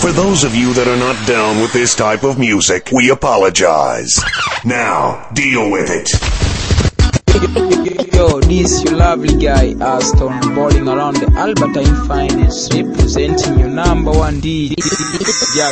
For those of you that are not down with this type of music, we apologize. Now, deal with it. Yo, this your lovely guy, Aston, balling around the Albertine finest, representing your number one D, Jack.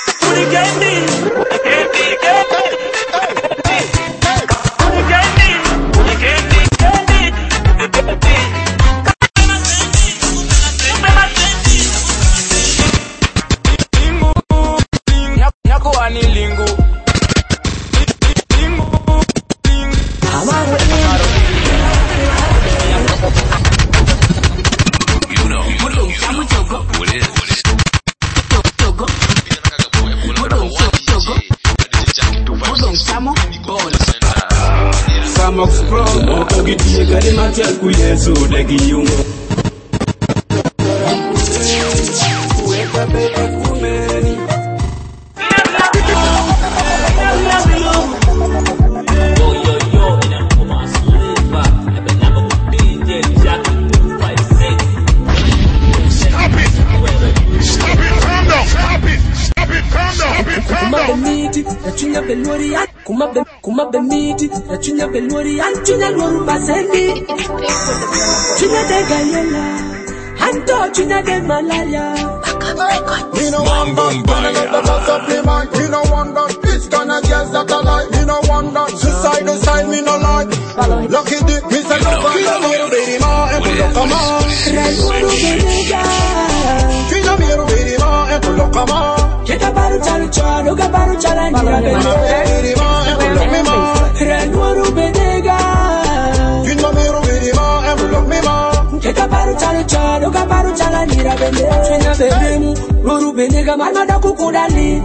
Chunya belori chunya loru baseni chunya de gayela anto chunya de malaya we no want that supplement we no want that it's gonna just that alive we no want that suicide to side me no like lucky dick me say no quiero baby ma e quello come recuerdo benega fino miro baby ma e quello come che da baru chalo ga baru chala ni baby ma e quello me ma Renwuru benega Finma mero benima Emulok mima Keka baru chalo Kabaru chala nira bende Chenya beremu Ruru benega Marmada kukudali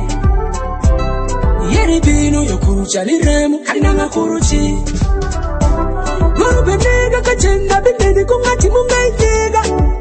Yeri binu Yokuru chali remu Kainanga kuruchi Ruru benega Kachenga bendeni Kungati munga itega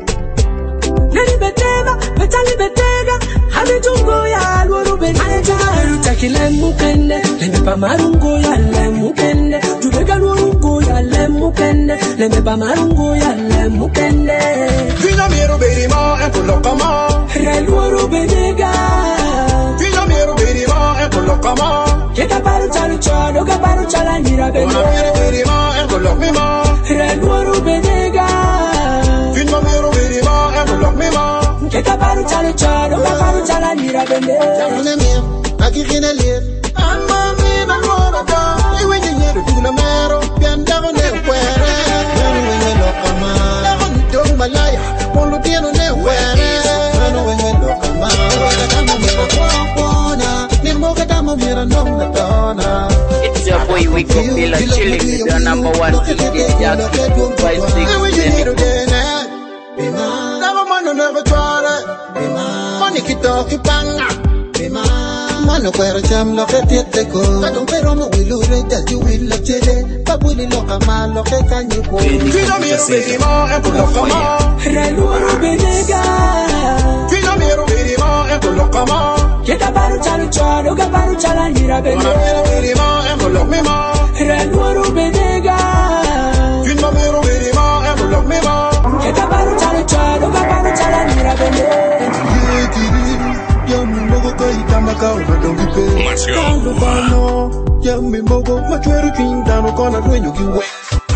Neri betega Betali betega Hamitungo ya Ruru benega Rutakile mukende Lemepa marungo ya lemukende Judega nurungo ya lemukende Lemepa marungo ya lemukende Fina miro berima Empulokama Reluoro benega Fina miro berima Empulokama Keka baru chalo chalo Kabaru chala nira bende Wana miro berima Empulokmima Reluoro benega Fina miro berima Empulokmima Keka baru chalo chalo Kabaru chala nira bende Jamune mia Akikine liet Amma mi na lora da Iwe nyere tuna mero Pianda ne kwere Nani lokama Nani dong malaya Polo tieno ne kwere Nani lokama Wala kama mera kwa Nimoka kama mera nonga tona It's your boy Wiko Pila chilling with your number one DJ Jack 256 Iwe nyere dene Bima Never mano never try Bima Money kitoki panga Bima Mano kwero cham lo ke tiete ko Kadong pero mo wilure Jaju wilo chele Babuli lo kama lo ke kanyi ko Fino miro bedima Empo lo kama Reluoro benega Fino miro bedima Empo lo kama Keta baru chalo chalo Kabaru chala nira bende Wana miro bedima Empo lo mima Reluoro benega Fino miro bedima Empo lo mima Keta baru chalo chalo Kabaru chala nira bende Let's go. Yambi mogo machweru chindano kona dueño kiwe.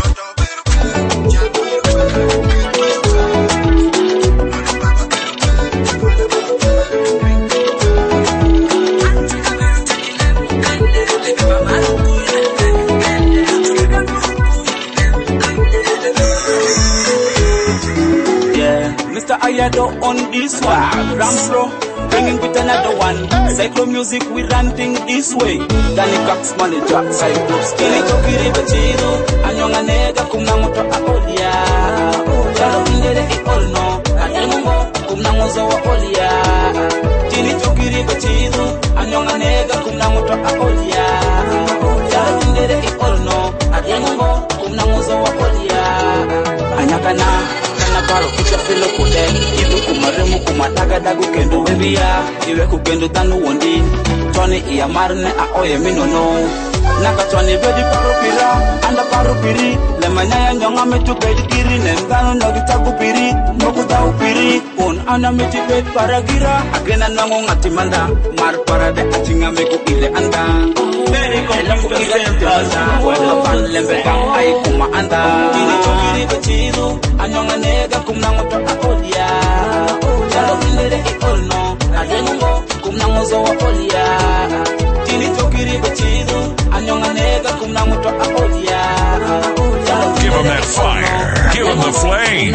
Yeah, Mr. Ayado on this one. Ramsro. Bringing with another one. Cyclo music, we ranting this way. Danny Cox manager, Cyclops. Kili chokiri bachiru. Anyonga nega kumnamoto aolia. Chalo indere iolno. Atemungo kumnamozo wa olia. Kili chokiri bachiru. Anyonga nega kumnamoto aolia. Chalo indere iolno. Atemungo kumnamozo wa olia. Anyakana. Paro kisha filo kude Idu kumaremu kumataga dagu kendo Bebia Iwe kukendo tanu wondi Nakatwani iya marne a oye minono. Nakatwani bedi parupira, anda parupiri. Lemanya nyonga metu bedi kiri, nengano nogita kupiri, nokuta upiri. Un ana meti bed paragira, agena nango ngatimanda. Mar parade achinga meku ile anda. Beri kompu ile anda, wala pan lembe kang ay kuma anda. Kini chokiri bechidu, anyonga nega kumnango to akodia. Chalo kilere ikolno, adengo kumnango zo akodia. Kini chokiri bechidu, anyonga nega kumnango to akodia. Give him that fire. Give him the flame.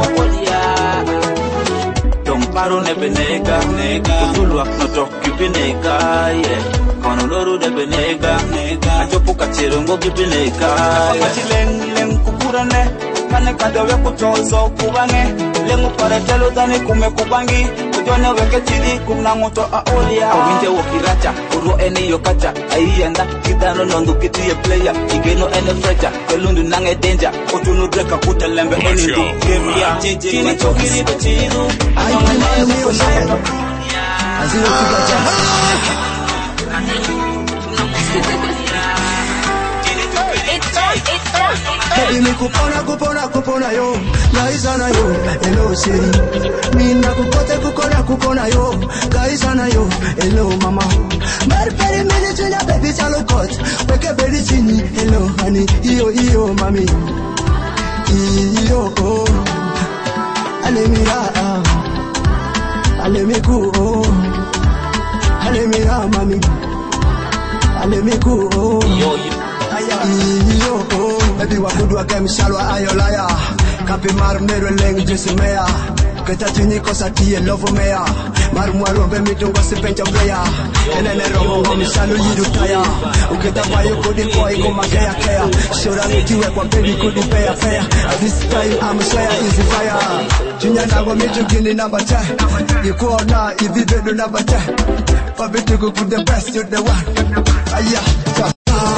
Don't paro nebe nega, kutulu aknoto kipi nega, yeah. Konoloru nebe nega, achopu kachirongo kipi nega, kachi leng kukurane, kane kadewe kuchozo kubange, lengu paretelo dani kume kubangi, kujone weke chidi kumnangoto aolia. Awinte wokiracha, uro eni yokacha, ayiyenda, kitano nondu kiti ye player, igeno ene frecha, kelundu nange danger, kutunu dreka kutelembe eni ndu, kemia, kini chokiri bechidu, anyonga negu kumnangoto aolia. Azio kugacha. Baby mi kupona yo, gaisana yo, hello sheri. Mina kukona yo, gaisana yo, hello mama. Marperi mini tunya baby chalo kot, weke beri chini, hello honey, iyo mami. Iyo oh, alemira, alemiku oh, alemira mami, alemiku oh. Yo, baby wakudu akem shalwa ayolaya. Kapi mar mero leng jisimea. Keta tini kosa tiye lovo mea. Mar mwalo be mitungo si pencha playa. Enene romo ngomi shalu yidu taya. Uketa bayo kudi kwa iko magea kea. Shora mitiwe kwa baby kudi paya paya. This time I'm shaya easy fire. Junya nago mitu gini number 10. You call na ivi bedu number 10. Pabitu kuku the best, you're the one. Aya,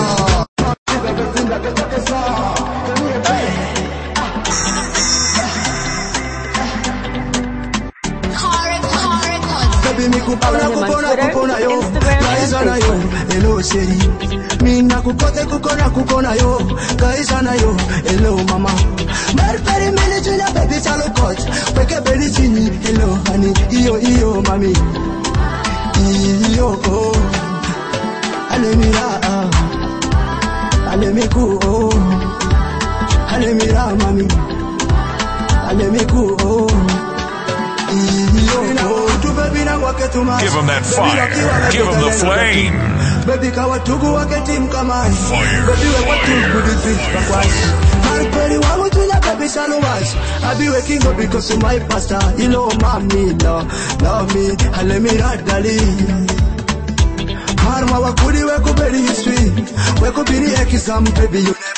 baby mi kupona yo, gaisana yo, hello sheri. Mina kukona yo, gaisana yo, hello mama. Marperi mini tunya baby chalo kot, weke beri chini, hello honey, iyo mami. Iyo oh, alemira alemiku oh, alemira mami, alemiku oh. Give him that fire. Give him the flame. Baby kawatugu wake team kamani. Baby we watu kuditi bakwasi. Marperi wangu tunya baby saluwash. I be waking up because of my pastor. You know mommy love me. Alemira dali. Marma wakudi weko beri history. Weko biri exam baby you never.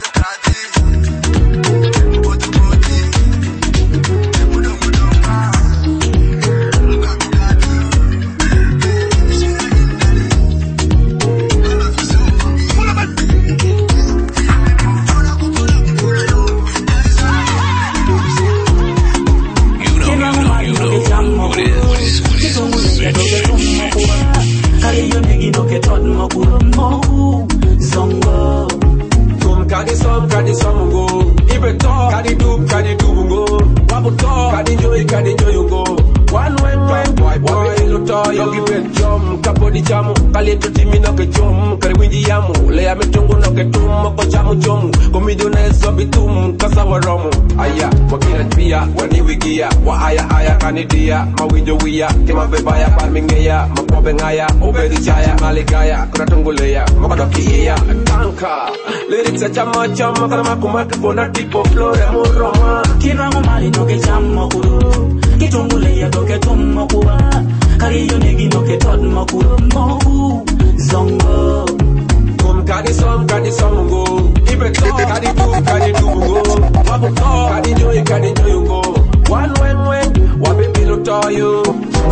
Dia mawinjo wiya kema bebaya parmingeya mapobengaya obedichaya maligaya kuna tunguleya makadokiya tanka lyrics chama kana makumaka kona tipo flore muroma kirango mali noke chama kuro kitunguleya doke tumma kuwa kariyo negi noke todma kuro mo zongo kadi som go ibe to kadi do go wabu to kadi joy go one when wabe to you.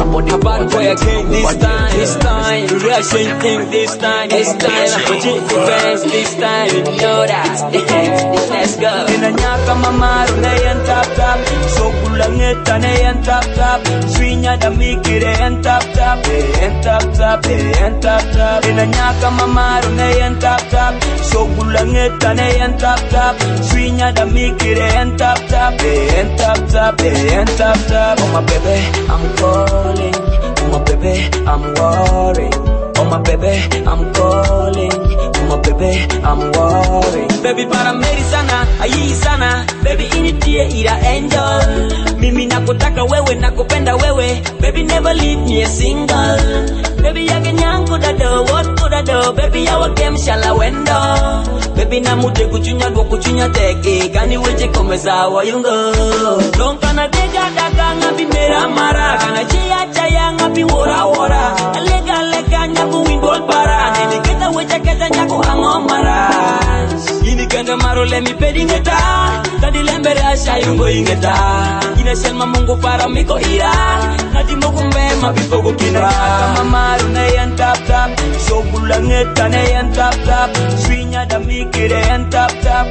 body. A bad boy again this time. Reaction thing this time. Legit defense this time. You know that. Let's go. Inanyaka mamaru neyan tap tap. So kulangeta neyan tap tap. Swinya da mikire en tap tap. En tap tap. Inanyaka mamaru neyan tap tap. So kulangeta neyan tap tap. Swinya da mikire en tap tap. En tap tap. Oh my baby, I'm calling. Oh my baby, I'm worrying. Oh my baby, I'm calling. Oh my baby, I'm worrying. Baby para meri sana, ayi sana. Baby initie ira angel. Mimi nakutaka wewe, nakupenda wewe. Baby never leave me a single. Baby yake nyangu dado, what could I do? Baby yawa game shala wendo. Baby namute kuchunya teke. Gani weche komeza wa yungo. Donka na dega daga ngabi mera mara. Kana chia chaya ngabi wora. Lega nyaku windol para. Nini keta weche keta nyaku hango mara. Ini kenda maro lemi pedi ngeta. Tadi lembere asha yungo ingeta. Ina shelma mungu para miko ira. Nadi mogu mbema bifogo kina. Mamaru neyan tap tap. So kulangeta neyan tap tap. Swinya da mikire en tap tap.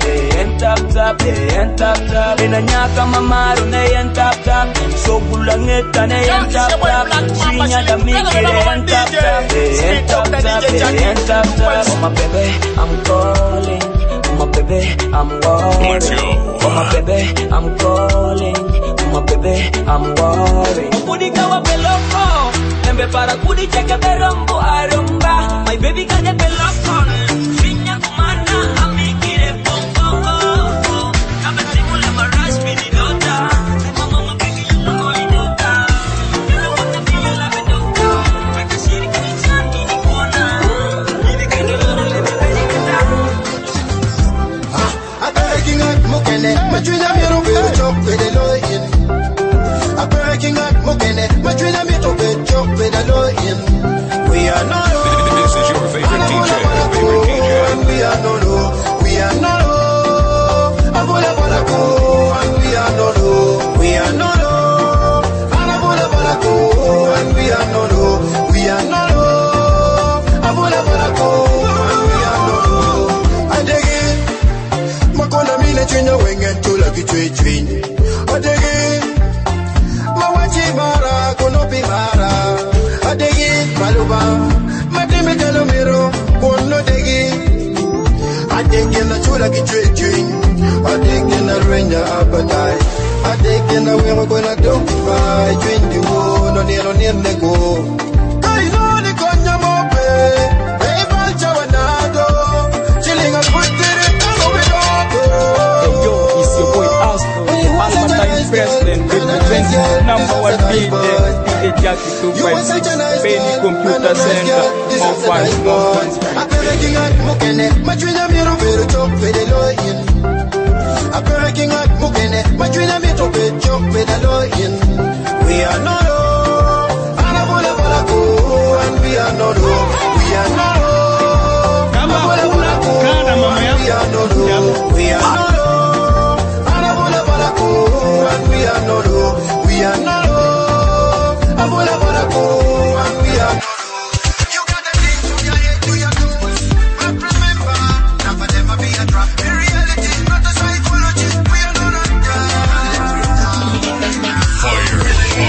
En tap tap. Inanyaka mamaru neyan tap tap. So kulangeta neyan tap tap. Swinya da mikire en tap tap. En tap tap. Oh my baby, I'm calling. Oh my baby, I'm worrying. Oh my baby, I'm calling. Oh my baby, I'm worrying. Kupudika wa peloko. Nembe para kudicheke berombo aromba. My baby kade peloko. Finya kumana amikire pongo. Kama simule marash mini dota. Mama mabiki yungo idota. Yuna wata pila la bedota. Weka shiri kanichani ni kuona. Ini kade loro lebe pedikata. Breaking out mokene, matwina mero be chop with the loin. A breaking out mokene, matwina mero be chop with the loin. We are not low. This is your favorite DJ. And we are not low. We are not low. Abola balako, and we are not low. We are not low. Abola balako, and we are not low. We are not low. Abola balako, and we are not low. I dig it. Makona mile chino wenge tula kichwin. Adegi mawachi mara konopi mara. Adegi maluba matime jalomero kono degi. Adegi na chula kichwin. Adegi na renya abatai. Adegi na wero kona domba. Chwindi wo no nego. Kaino ni konya mope. Hey balcha wanado. Chilling and put it. Your boy Aston, Albertine President, representing number one DJ Jackie 256, Penny Computer Center, more fans. I'm breaking out mokene, matwina miro vero chop with the loin. I'm breaking out mokene, matwina miro vero chop with the loin. We are not low, anabola balako, and we are not low. We are not low, anabola balako, and we are not low. We are not low. And we are not low. We are not low. Abola barako, and we are not low. You gotta think to your head, to your toes. But remember, never never be a trap. In reality, not a psychology. We are not on Fire.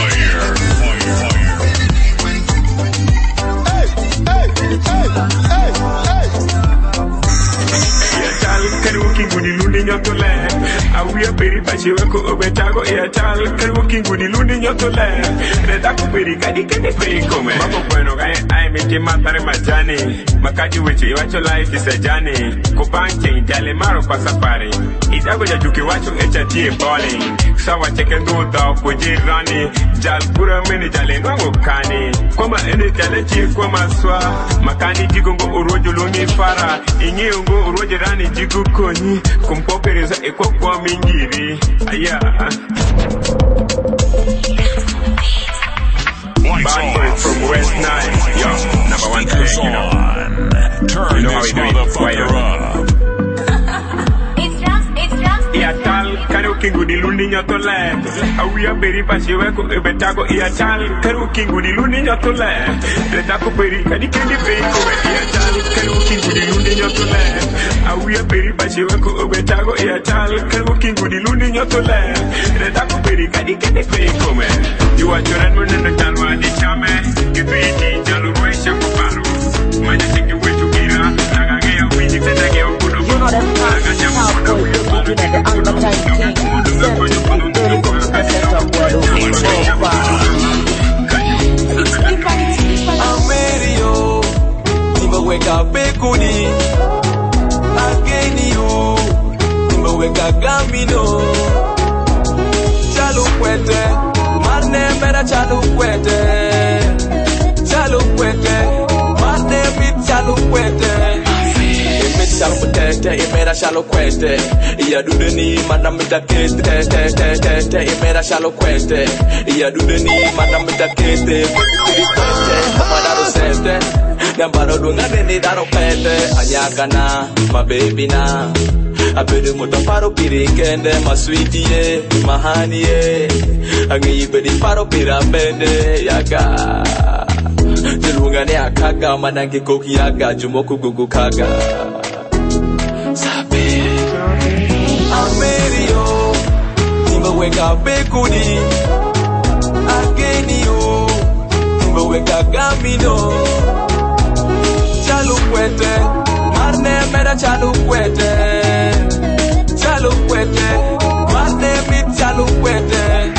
Awia peri pachi weko obetago tal working with the lundi nyotole reda ko peri kadi kede peri come mako bueno gai ai meti matare majani makaji weche wacho life is a journey ko banche jale maro kwa safari itago ja juke wacho echatie bowling sawa cheke ndo da ko jirani jal pura meni jale nwango kani koma ene jale chi koma swa makani jigongo urojo loni fara inyi ngo urojo rani jigu konyi kumpopereza ekwa mingiri aya bad boy from West Nile, yo, number one thing, you know. Turn how we do it, motherfucker up. Yeah, tal, karaoke kingu di lundi nyoto le awia beri pashi weko ebetago iya chal karu kingu di lundi nyoto le redako beri kadi kendi beri ko iya chal karu kingu di lundi nyoto le awia beri pashi weko ebetago iya chal karu kingu di lundi nyoto le redako beri kadi kendi beri ko me you are joran munendo chalwa di chame kibiti jalu roisha kuparu manya tiki wetu kira nagage ya wiji tendage okudo you know them cowboy looking at the unbaptized king very good to the center boy Amerio nimeweka bekuni ageni nimeweka gamino chalukwete marne mera chalukwete marne bit chalukwete Salupete, imera shalokwete. Iya dudeni mana mitakete, te imera shalokwete. Iya dudeni mana mitakete, mana rosete. Nambaro dungane ni daro pete, anyakana, my baby na. Abedu muto paro pirikende, my sweetie ye, my honey ye. Angi ibedi paro pirapende, yaga. Jelungane akaga, manangi koki yaga, jumoku gugu kaga. Amerio nimeweka bekuni agenio nimeweka gamino chalukwete marne mera chalukwete marne mit chalukwete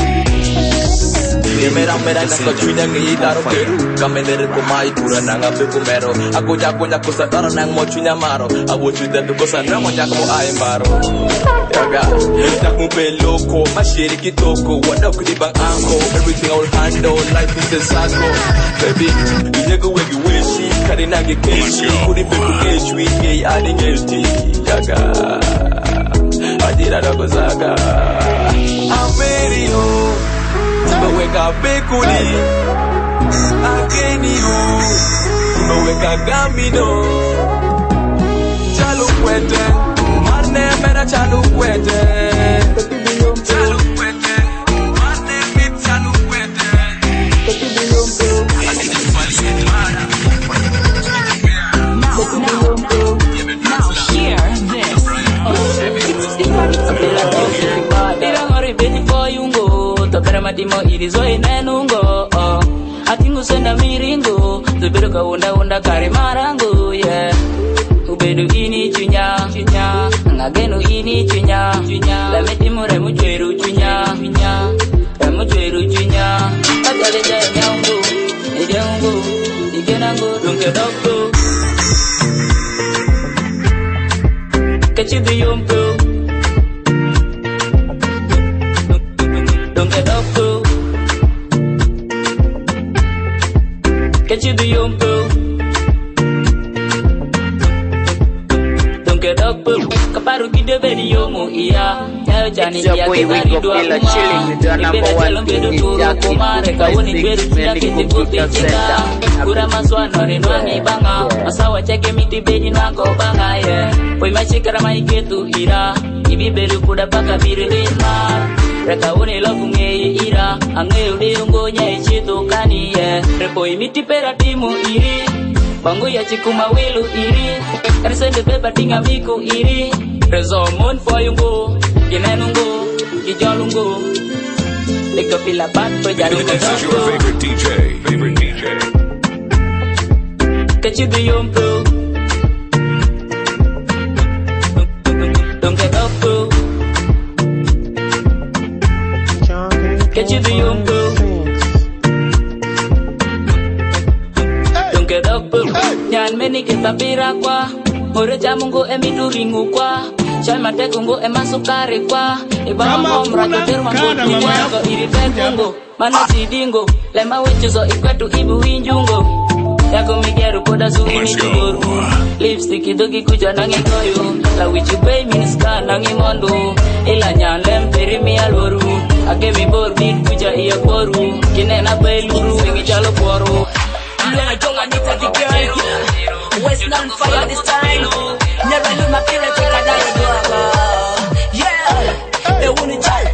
mera nako chunya ngi daro keru kamendere ko mai pura nanga be kumero aku jakonya ko sadara nang mo chunya maro awu chuda ko sana mo jakmo ai maro yaga jaku be loko mashiri kitoko wada kudi bang anko everything all handle life is a circle baby you go where you wish kadi nange keshi kudi be kukeshi ngi ani ngesti yaga adira dogo zaga Amerio nimeweka bekuni ageni nimeweka gamino chalukwete marne mera chalukwete marne mit chalukwete now hear this Tokara matimo irizo inenungo Atingu senda miringo Zubiro ka unda kare marango yeah Ubedu ini chunya Ngagenu ini chunya Lametimu remu chweru chunya Remu chweru chunya Katale jaya nyaungu Idengu Igenangu Dunke dokto Kachidu yomko Get you the young boo. Don't get up, boo. Kaparu gide bedi yomu iya. It's your boy Wiggo Fila chilling with your number one DJ Jackie. Sending computer center. Kura maswano rinwani banga. Masawa cheke miti bedi nako banga yeah. Poi machikara maiketu ira. Ibi belu kuda baka biru dinmar. Reka uni logu ngei ira Ange udi ungonya ichitu kani ye Repo imiti pera timu iri Bangu ya chikuma wilu iri Karisende beba tinga miku iri Rezo mon foyungo Ginenungo Gijolungo Liko pila bat Projarungo This is your favorite DJ Kechidu yompo Don't get up bro Get you the young girl. Don't get up, boo. Nyan meni kita pirakwa. Ore jamungo emiduringu kwa. Chai matekungo emasukari kwa. Ibama mrajo termango tuwa. Iri tekungo. Mana chidingo. Lema wechuzo ikwetu ibu injungo. Yako migeru koda zuri mituguru. Lipstick dogi kuja nangi koyo. La wichu pay miniska nangi mondo. Ila nyan lem peri mi alworu. Ake mi bor bit kuja iya koru. Kinena peluru wingi jalo koru. Longa jonga nita the girl. Westland fire this time. Never leave my parents take a dollar. Yeah, they wanna try.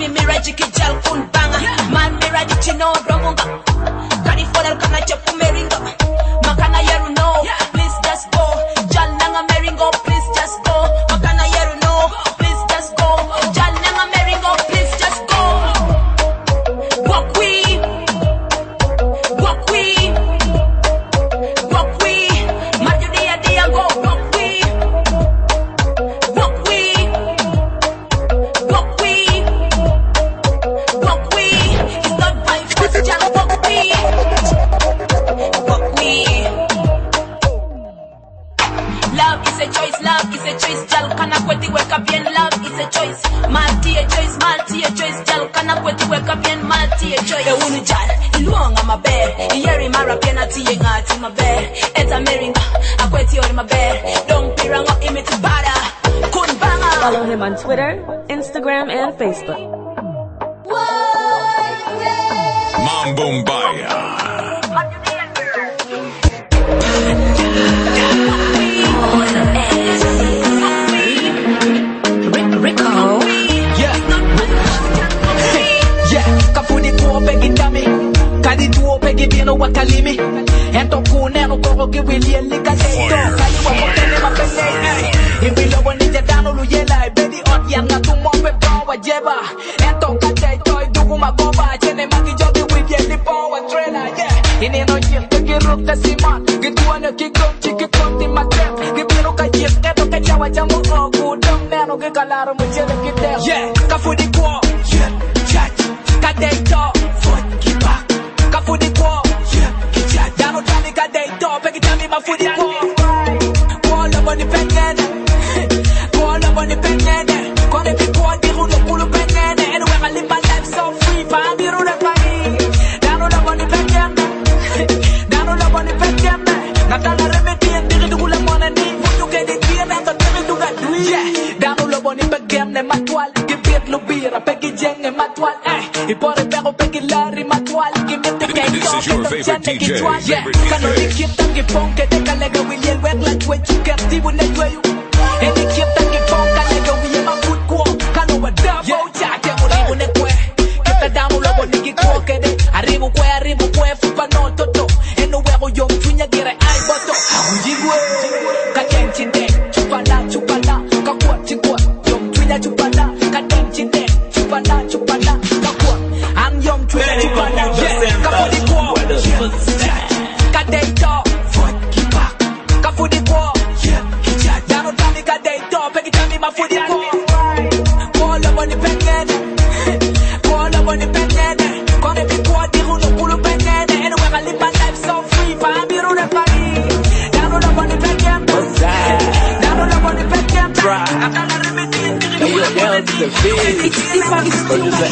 Mini miraji kijal kun banga. Man miraji chino romunga. Kani fodal kana chapu meringa. Makana yeru no, please just go. Jal nanga meringo, please just go. Makana yeru no, please just go. Jal nanga meringo, please just go. Walk we, walk we, walk we. Majudia dia go, walk we, walk we, walk we, walk we. It's not by force, jal walk we, walk we. Love is a choice, jal kana kweti weka bien. Love is a choice, multi a choice, jal kana kweti weka bien, multi a choice. Unu jal, iluonga maber, iyeri mara piena tiye ngati maber. Eta meringa, akweti ori maber, dong pirango imiti bada, kun banga. Follow him on Twitter, Instagram, and Facebook. Mambumbaya. Kapudi kuo pegi dami, kadi tuo pegi bieno wakalimi. Ento kuneno koro kiwili elikaseto, kali wapotene mapene. Ibilo wanija dano luyela, bedi ot yanga tumope bawa jeba. Ento kate toy dugu magoba, chene maki jobi wili elipo wa trailer, yeah. Ineno yil teki rukta siman, gituane kikong chikikong di matem. Gibiro ka yil, eto kachawa jamu oku, dum neno kikalaro mchele kitem. Yeah, kapudi kuo, yeah, chat. Kadeito, foot back. Kafudi kwa, yeah, dano tani kadeito, pegi tami mafudi kwa. Kwa labo ni penene, kwa labo ni penene. Kwa nepi kwa diru no kulu penene. Anyway, I live my life so free, pa diru na fani. Dano labo ni penene, dano labo ni penene. Natala remedi endiri dugula mwana ni. Futu kedi tia nasa tiri duga dui. Yeah, dano labo ni penene matwal. Gibit lubira, pegi jenge matwal, Ipore pero pekilari matwal kimete kento. This is your favorite DJ. Yeah, kanoni kita kiponke de kalega William work like what you get di when they you. Any kita kiponka kalega William a food ko. Kano wa double jack ya muri when kwe. Kita damu lobo niki ko kede. Arribu kwe fupa no toto. Eno wego yo mtunya gira ai boto. Jigwe katenchinde chupala kakwa chikwa yo mtunya chupala katenchinde chupala kakwa. I'm young to chupala kapudi kwa kadeito foot back kapudi kwa dano tani kadeito pegi tami mafudi kwa labo ni penene kone pikwa diru no kulu penene. Anyway, I live my life so free, pa amiru ne fani. Dano labo ni penene, dano labo ni penene. Natala remedi Hey, yo, down to the biz. Producer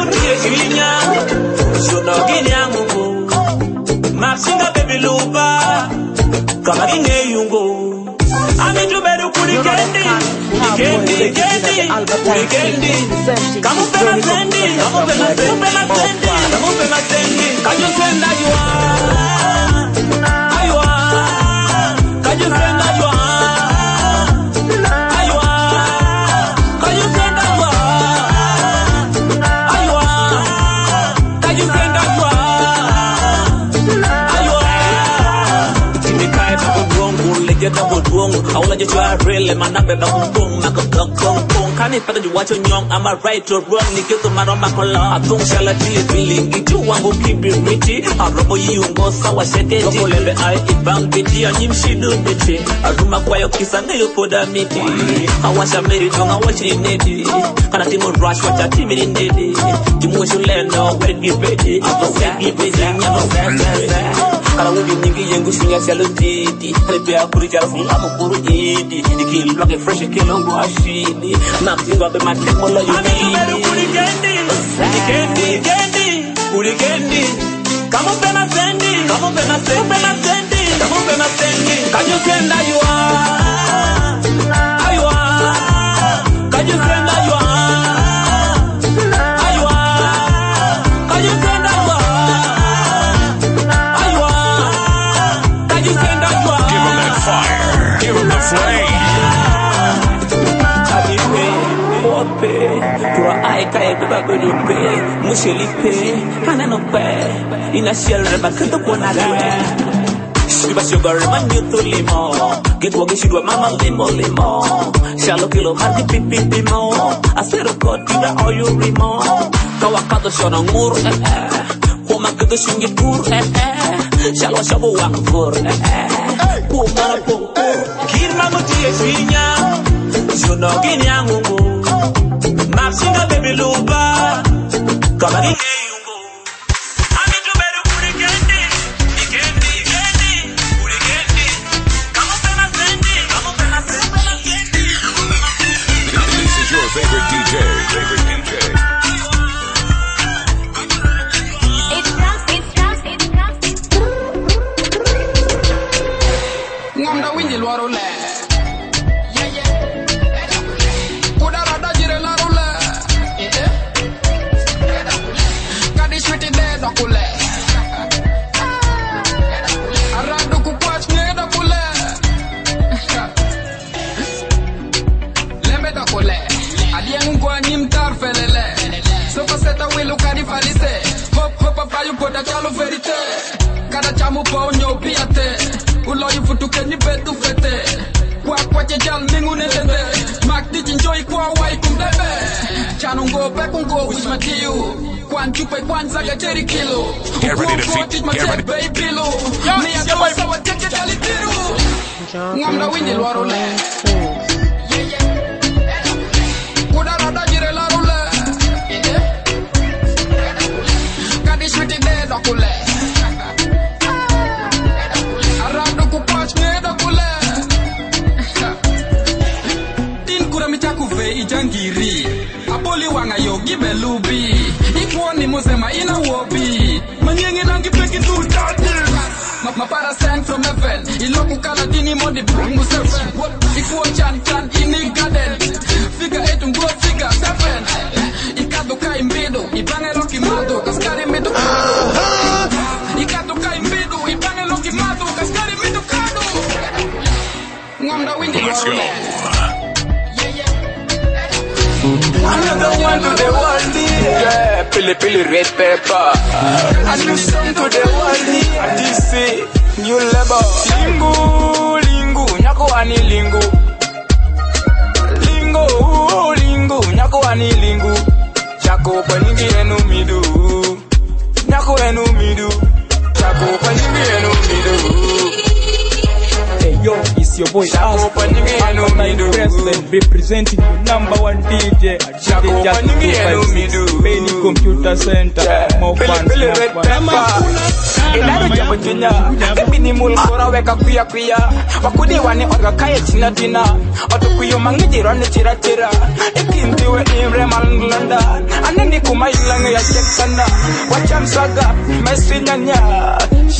Maxinga baby lupa kama kinge yungo ami tuberu kulikendi kamu pena sendi kajo senda jua aywa kajo senda jua aywa kajo senda jua aywa kajo senda jua Get up with wrong. I wanna just try really man up and boom, make a boom. Can it you watch on young? Am I right or wrong? Nikki to my makola. I don't shall I be feeling it. You want to keep it richy. I robo you go so I said it. Let I eat bang bitty and him she do bitty. I do my quiet kiss and you put a meaty. I watch a married on I watch it in it. Can I see more rush what a team in it? You must learn now when you ready. I was give it in your Kala ubi nyingi yengu shunya salutiti Repea kuri jara fungamu kuru idi Ikili bloke fresh kilongu ashidi Nakuziwa be matemo la yunidi Uri kendi Kamu pena sendi Kaju senda yua Ayua Kaju senda yua Ayua Kaju senda yua Give him the flame. Tura kai kai baba belipe mushelipe kana no pe ina shell ba kando bonadwe Shiba sugar manyo to limo get wogi shidwa mama limo shalo kilo marki pipi mo asero kotiga oyo rimo kawakato shono ngur Puma kado shingi pur shalo shabo wakfur Puma na po kirma mutie finya Juno gini angungu Mapsinga baby luba Kama gini yungu Ami tu beru kuri kendi Kuri kendi Kamu pena sendi This is your favorite DJ. Ngamda winji luaro le Cada chamo pa onyo piate Ulo yufutu kenyi betu fete Kwa jal mingu nelende Mak di jinjoy kwa wai kumbebe Chanungo pe kungo wish matiyu Kwan chupe kwan zaga jeri kilo Get ready to feed. Get ready. Baby lo Mi ato sawa teke jali tiru Ngamda winji luaro le Kudarada jire laro le Kadi shwiti de dokule Ijangiri Aboli wanga yogi belubi Ikwoni musema ina wobi Manyengi nangi peki tu tati Mapara sent from heaven Iloku kala dini modi bungu seven Ikwo chan ini garden Figure 8 ngo figure 7 Ikado kai mbido Ibange loki mado Kaskari mido kado Ikado kai mbido Ibange loki mado Kaskari mido kado Ngamda wingi Let's go. Another one to the world, yeah. Pili red pepper. And the song to the world, yeah. DC, new label. Lingu, nyako ani lingu. Lingu, nyako ani lingu. Chako paningi enu midu. Nyako enu midu. Chako paningi enu midu. Hey yo, it's your boy Aston, president, representing the #1 DJ at Benny Computer Center. More fun. Ilaro jambo jenya, kebini mulkora weka kuya. Wakudi wani orga kaya tina. Otukuyo mangijiro ni tira. Ikintiwe imre malanda. Aneni kumailange ya cheksana. Wachamsaga, mesinyanya.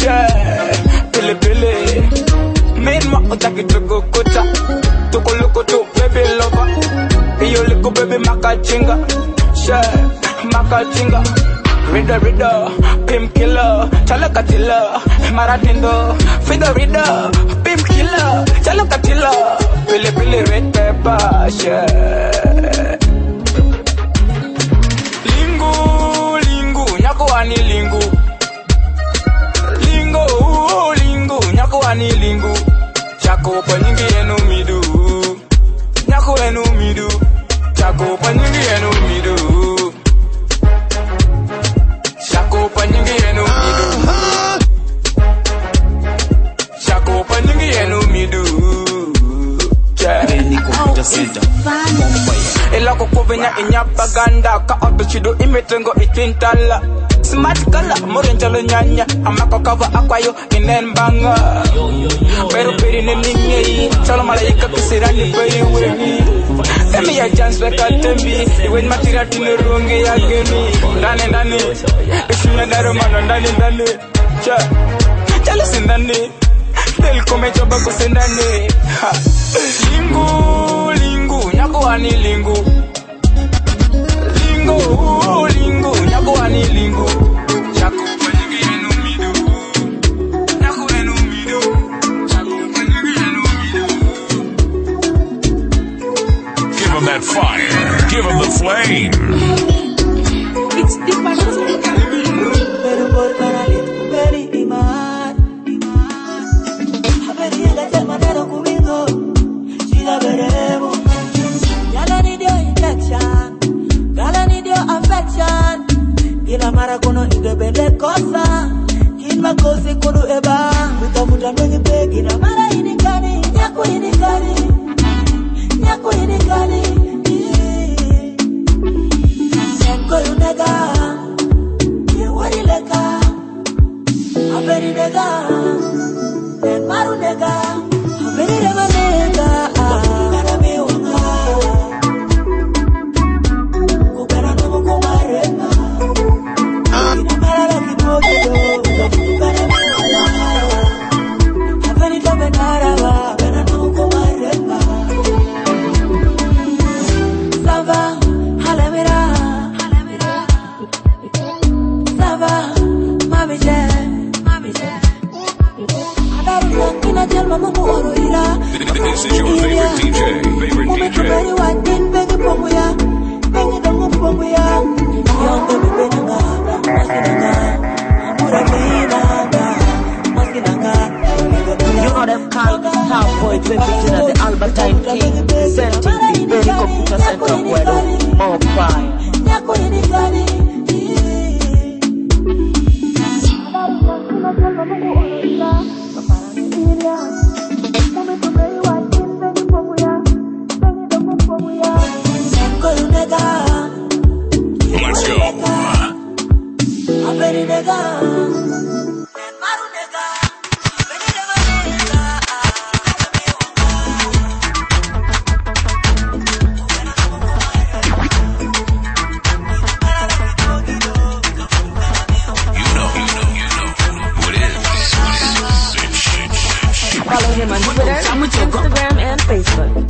Pili. Main ma utaki tukukota Tukulukutu baby lover Iyo liku baby makachinga Makachinga Rida Pimp killer Chalakatila Maratindo Fido Rida Pimp killer Chalakatila Pili red pepper Lingu Nyako ani lingu Nyako ani lingu Chako panyingi enu midu Nyako enu midu Chako panyingi enu midu Chako panyingi enu midu Chako panyingi enu midu Benny Computer Center Ela kukuvenya inyapaganda Ka oto chido imetengo itintala Smart color, morenjalo nyanya Amako kava akwayo inen banga Pero peri neninge Chalo malaika kisirani peri weni Emi ya chance weka tembi Iwen matira tinurungi ya gemi Ndani Ishuna darumano ndani Chale sindani Del kome choba kusindani Lingu Nyako ani lingu Lingu Nyako ani lingu Chako panyingi enu midu Nyako enu midu Chako panyingi enu midu Give him that fire. Give him the flame. Kila mara kono idebele kosa Kila kosi kono eba Mutafuta mwenye pe kila mara inikani Nyako inikani Nyako inikani Nyako yunega Yewari leka Aberi nega Nen maru nega Aberi rema nega Kana miwanga Kukana nomo kumarema Ina mara kipogido Kukana miwanga Aberi kame narawa Kana nomo kumarema Sava Halemira Sava Mami je This is your favorite DJ. You know them called Top Boy 20 the Albertine King, presenting the Berry Computer Center where more fire. Let's go. Follow him on Twitter, Instagram, and Facebook.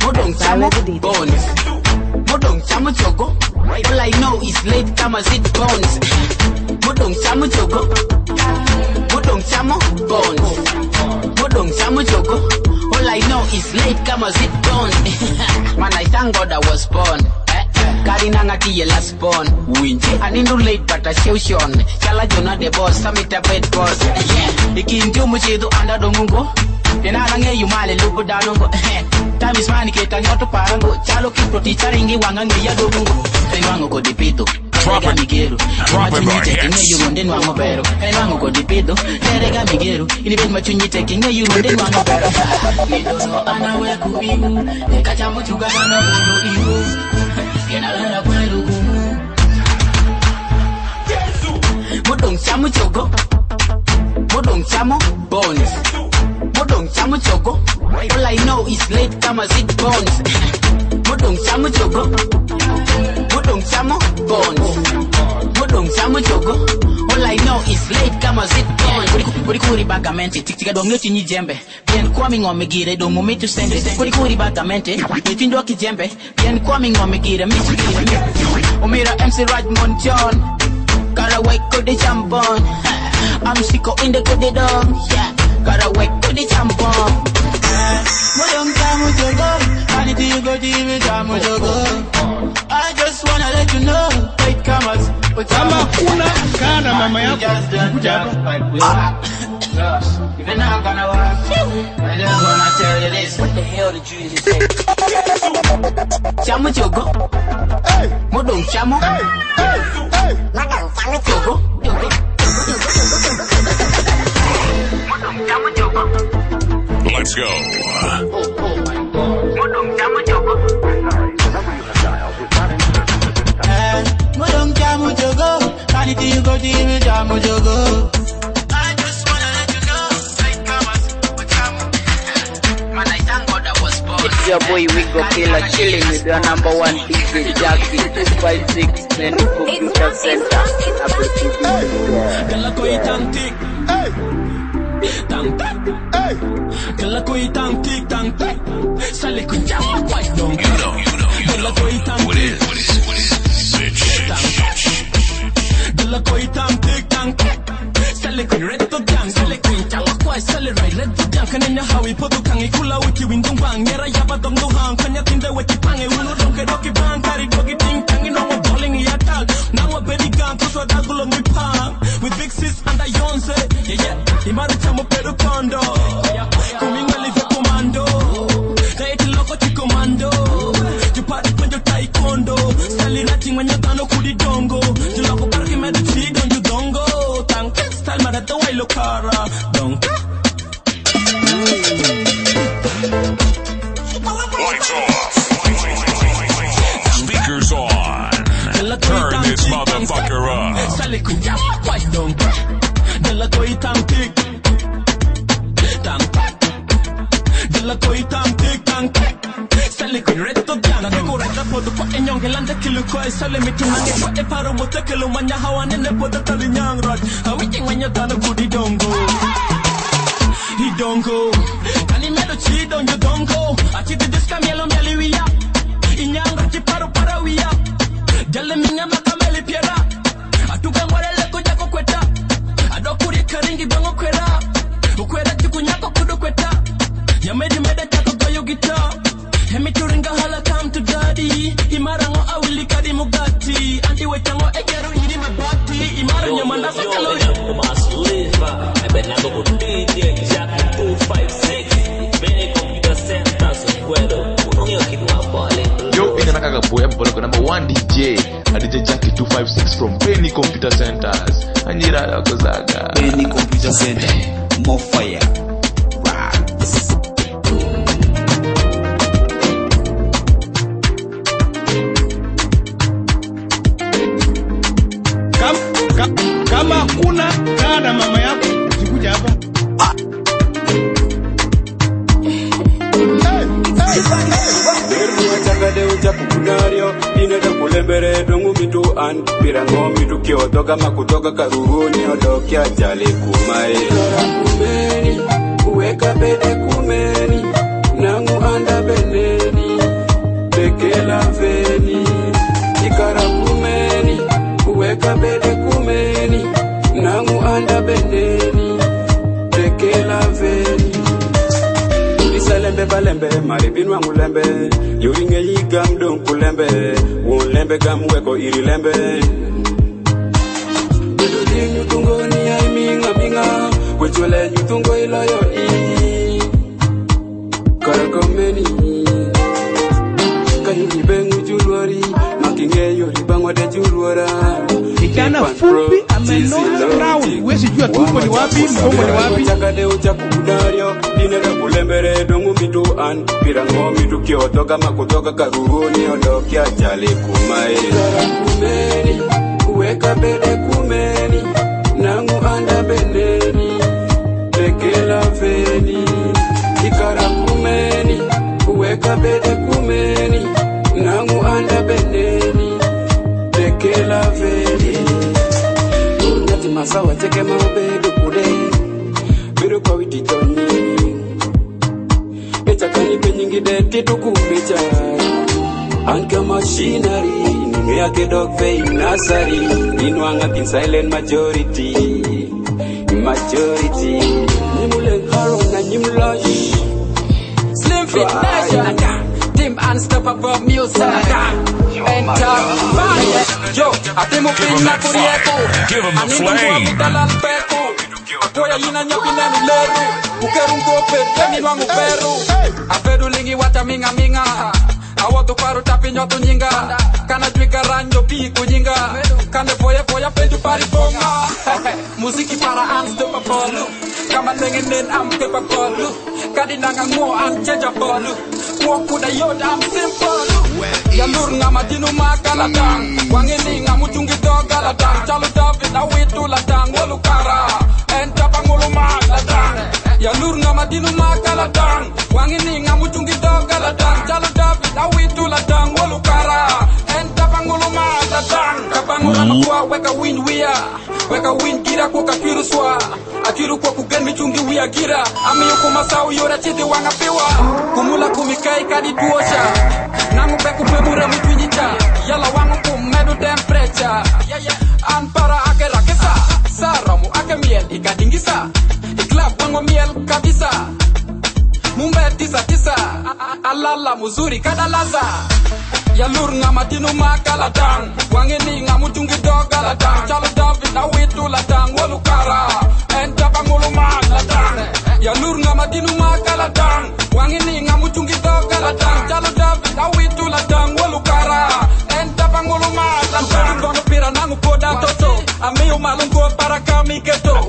Modong Chamo Chogo. All I know is late comers it bones. Modong Chamo Chogo. Modong Chamo bones. Modong Chamo Chogo. All I know is late comers it bones. Man, I thank God I was born. Karinanga tiye last born. Winji anindu late but I show shon. Chala Jonah the boss, Samita bed boss. Ikinju muchidu anda dongungo. Tena nange yumale lupo danongo. Time is money keta nyoto parango. Chalo kipo ticharingi wangange ya dongungo. Kaiwango kodipito. Terega migeru. Machunyite kinge yurunden wango pero. Kaiwango kodipito. Terega migeru. Inibet machunyite kinge yurunden wango pero. Nidono anawe kubimu. Nekachamu chugana bono imu. Kenalala kwelu kumu. Modong Chamo Chogo. Modong Chamo bones. Modong Chamo Chogo. All I know is late comers it bones. Modong Chamo Chogo. Modong Chamo bones. Modong Chamo Chogo. All I know is late comers it bones. Kuri bagamente, tiktika dong yoti ni jembe. Bien kwami ngome gire dong momentu sende. Kuri bagamente, yetindo kijembe. Bien kwami ngome gire misu gire. Omira MC Rajmon John. Gotta wake up the jambon. I'm sicko in the good dog. Yeah. Gotta wake up the jambon. Modong Chamo Chogo. I need to go deep with Chamo Chogo. I just wanna let you know. Late comers. Kama kuna kana mama yako kuja hapa. Even now I'm gonna work. I just wanna tell you this. What the hell did you just say? Chamo Chogo. Modong Chamo. Modong Chamo Chogo. Modong Chamo Chogo. Let's go. Modong Chamo Chogo. Modong Chamo Chogo. Anything you go deep with Chamo Chogo. I just wanna let you know. Like comers with Chamo. Man, I thank God I was born. It's your boy Wigo Killer chilling with your number one DJ Jackie 256 Benny Computer Center. Kalakoy tantik, tantik, kalakoy tantik, tantik. Sale ko jawa kwai dong. Kalakoy tantik, kalakoy tantik, tantik. Sale ko reto gang, sale ko jawa kwai, sale right reto gang. Kananya hawi podo kangi kula wiki windong bang. Yera yaba dong dohang, kanya tinde weki pange. Uno dong ke doki bang, kari doki ting tangi no mo bowling yatal. Now a baby gun, cause what I go on me palm. With big sis and a Yonce, yeah. Imari chamo peru kondo. Kuminga live commando. Kaiti loko chi commando. You party when you taekwondo. Sali rating when you gano kudi dongo. You loko parki med chido. Bailo cara, don't. Lights off. Speakers on. Turn this motherfucker up. He don't go. Can you medo chi don't you don't go? Achi de descamielo mialiwia. Inyanga chi para wia. Jale minya makameli piera. Atuga ngwale ko jako kweta. Adokuri karingi bango kwera. Ukwera tikunyako kudo kweta. Ya medi meda tako goyo guitar. Hemi turinga hala come to daddy. Imarango awili kadi mugati. Anti wetango egero hiri mabati. Imara nyamanda sakalori. Must live. Benado con DJ Jack 256. Bene Computer Center Software. Yo, in another boy, I'm number 1 DJ. A DJ Jackie 256 from Benny Computer Centers. Anjira Kozaga. Benny Computer Center. More fire. Kama kuna kana mama yako usikuja hapa. Chakade uchakunario ineda kulembere dongu mitu an pirango mitu kyoto kama kutoka karuruni odokia jale kumae kumeni uweka bede kumeni nangu anda beneni bekela veni ikara kumeni uweka bede kumeni nangu anda beneni bekela veni Lembe balembe maribinwa ngulembe yuringe yigam don kulembe wolembe gam weko iri lembe Bedodi nyutungo ni ya minga kwechole nyutungo iloyo i Karakomeni Kahili bengu julwari makingeyo ribango de julwara Kijana fupi amenona round wesi jua tumbo ni wapi mgongo ni wapi Chakade uchakudario dinera kulembere dongu mitu an pirango mitu kyoto kama kutoka karuruni odokia jale kumae kumeni uweka bede kumeni nangu anda beneni bekela veni ikara kumeni uweka bede kumeni nangu anda beneni bekela veni Unyati masawa cheke maubedu kude Biru kwa witi toni Echakani penyingi deti tukumecha Anka machinery Ninge yake dog fame nasari Inwanga kin silent majority Nimule haro na nimlush Slim Fit Nation Team Unstoppable Music Enter fire Yo, atimu pina kurieko Give him the flame. Apoya yina nyapina nileru Ukerungo perte wangu peru Apedu lingi wata minga Awotu paru tapi nyotu nyinga Kana juiga ranjo piku nyinga Kande foya pedu pari bonga Musiki para unstoppable Kama nengen am capable Kadi nanga mo unchangeable Wakuda yod am simple Yalur ngama dinu makalatang Wangini ngamu chungi dogalatang Chalu David awitu latang walukara Enta pangulu malatang Yalur ngama dinu makalatang Wangini ngamu chungi dogalatang Chalu David awitu latang walukara Enta pangulu malatang Kapangula makwa weka win wia Weka win gira kwa kakiru swa Akiru kwa kugeni chungi wia gira Ami yuko masau yora chidi wanga piwa Kumula kumikai kadi tuosha Nangu beku pemura mitwinjita Yala wangu kumedu temperature Anpara ake rakesa Saramu ake miel ikadingisa Iklap wangu miel kabisa Mumbe tisa Alala muzuri kadalaza Yalur ngamatinu makalatang Wangini ngamutungi dogalatang Chalo David awitu latang walukara Enta pangulu malatang Yalur ngamatinu makalatang Wangini ngamutungi dogalatang Chalo David awitu latang walukara Enta pangulu malatang Kono pira nangu poda toto Ameo malungo para kami geto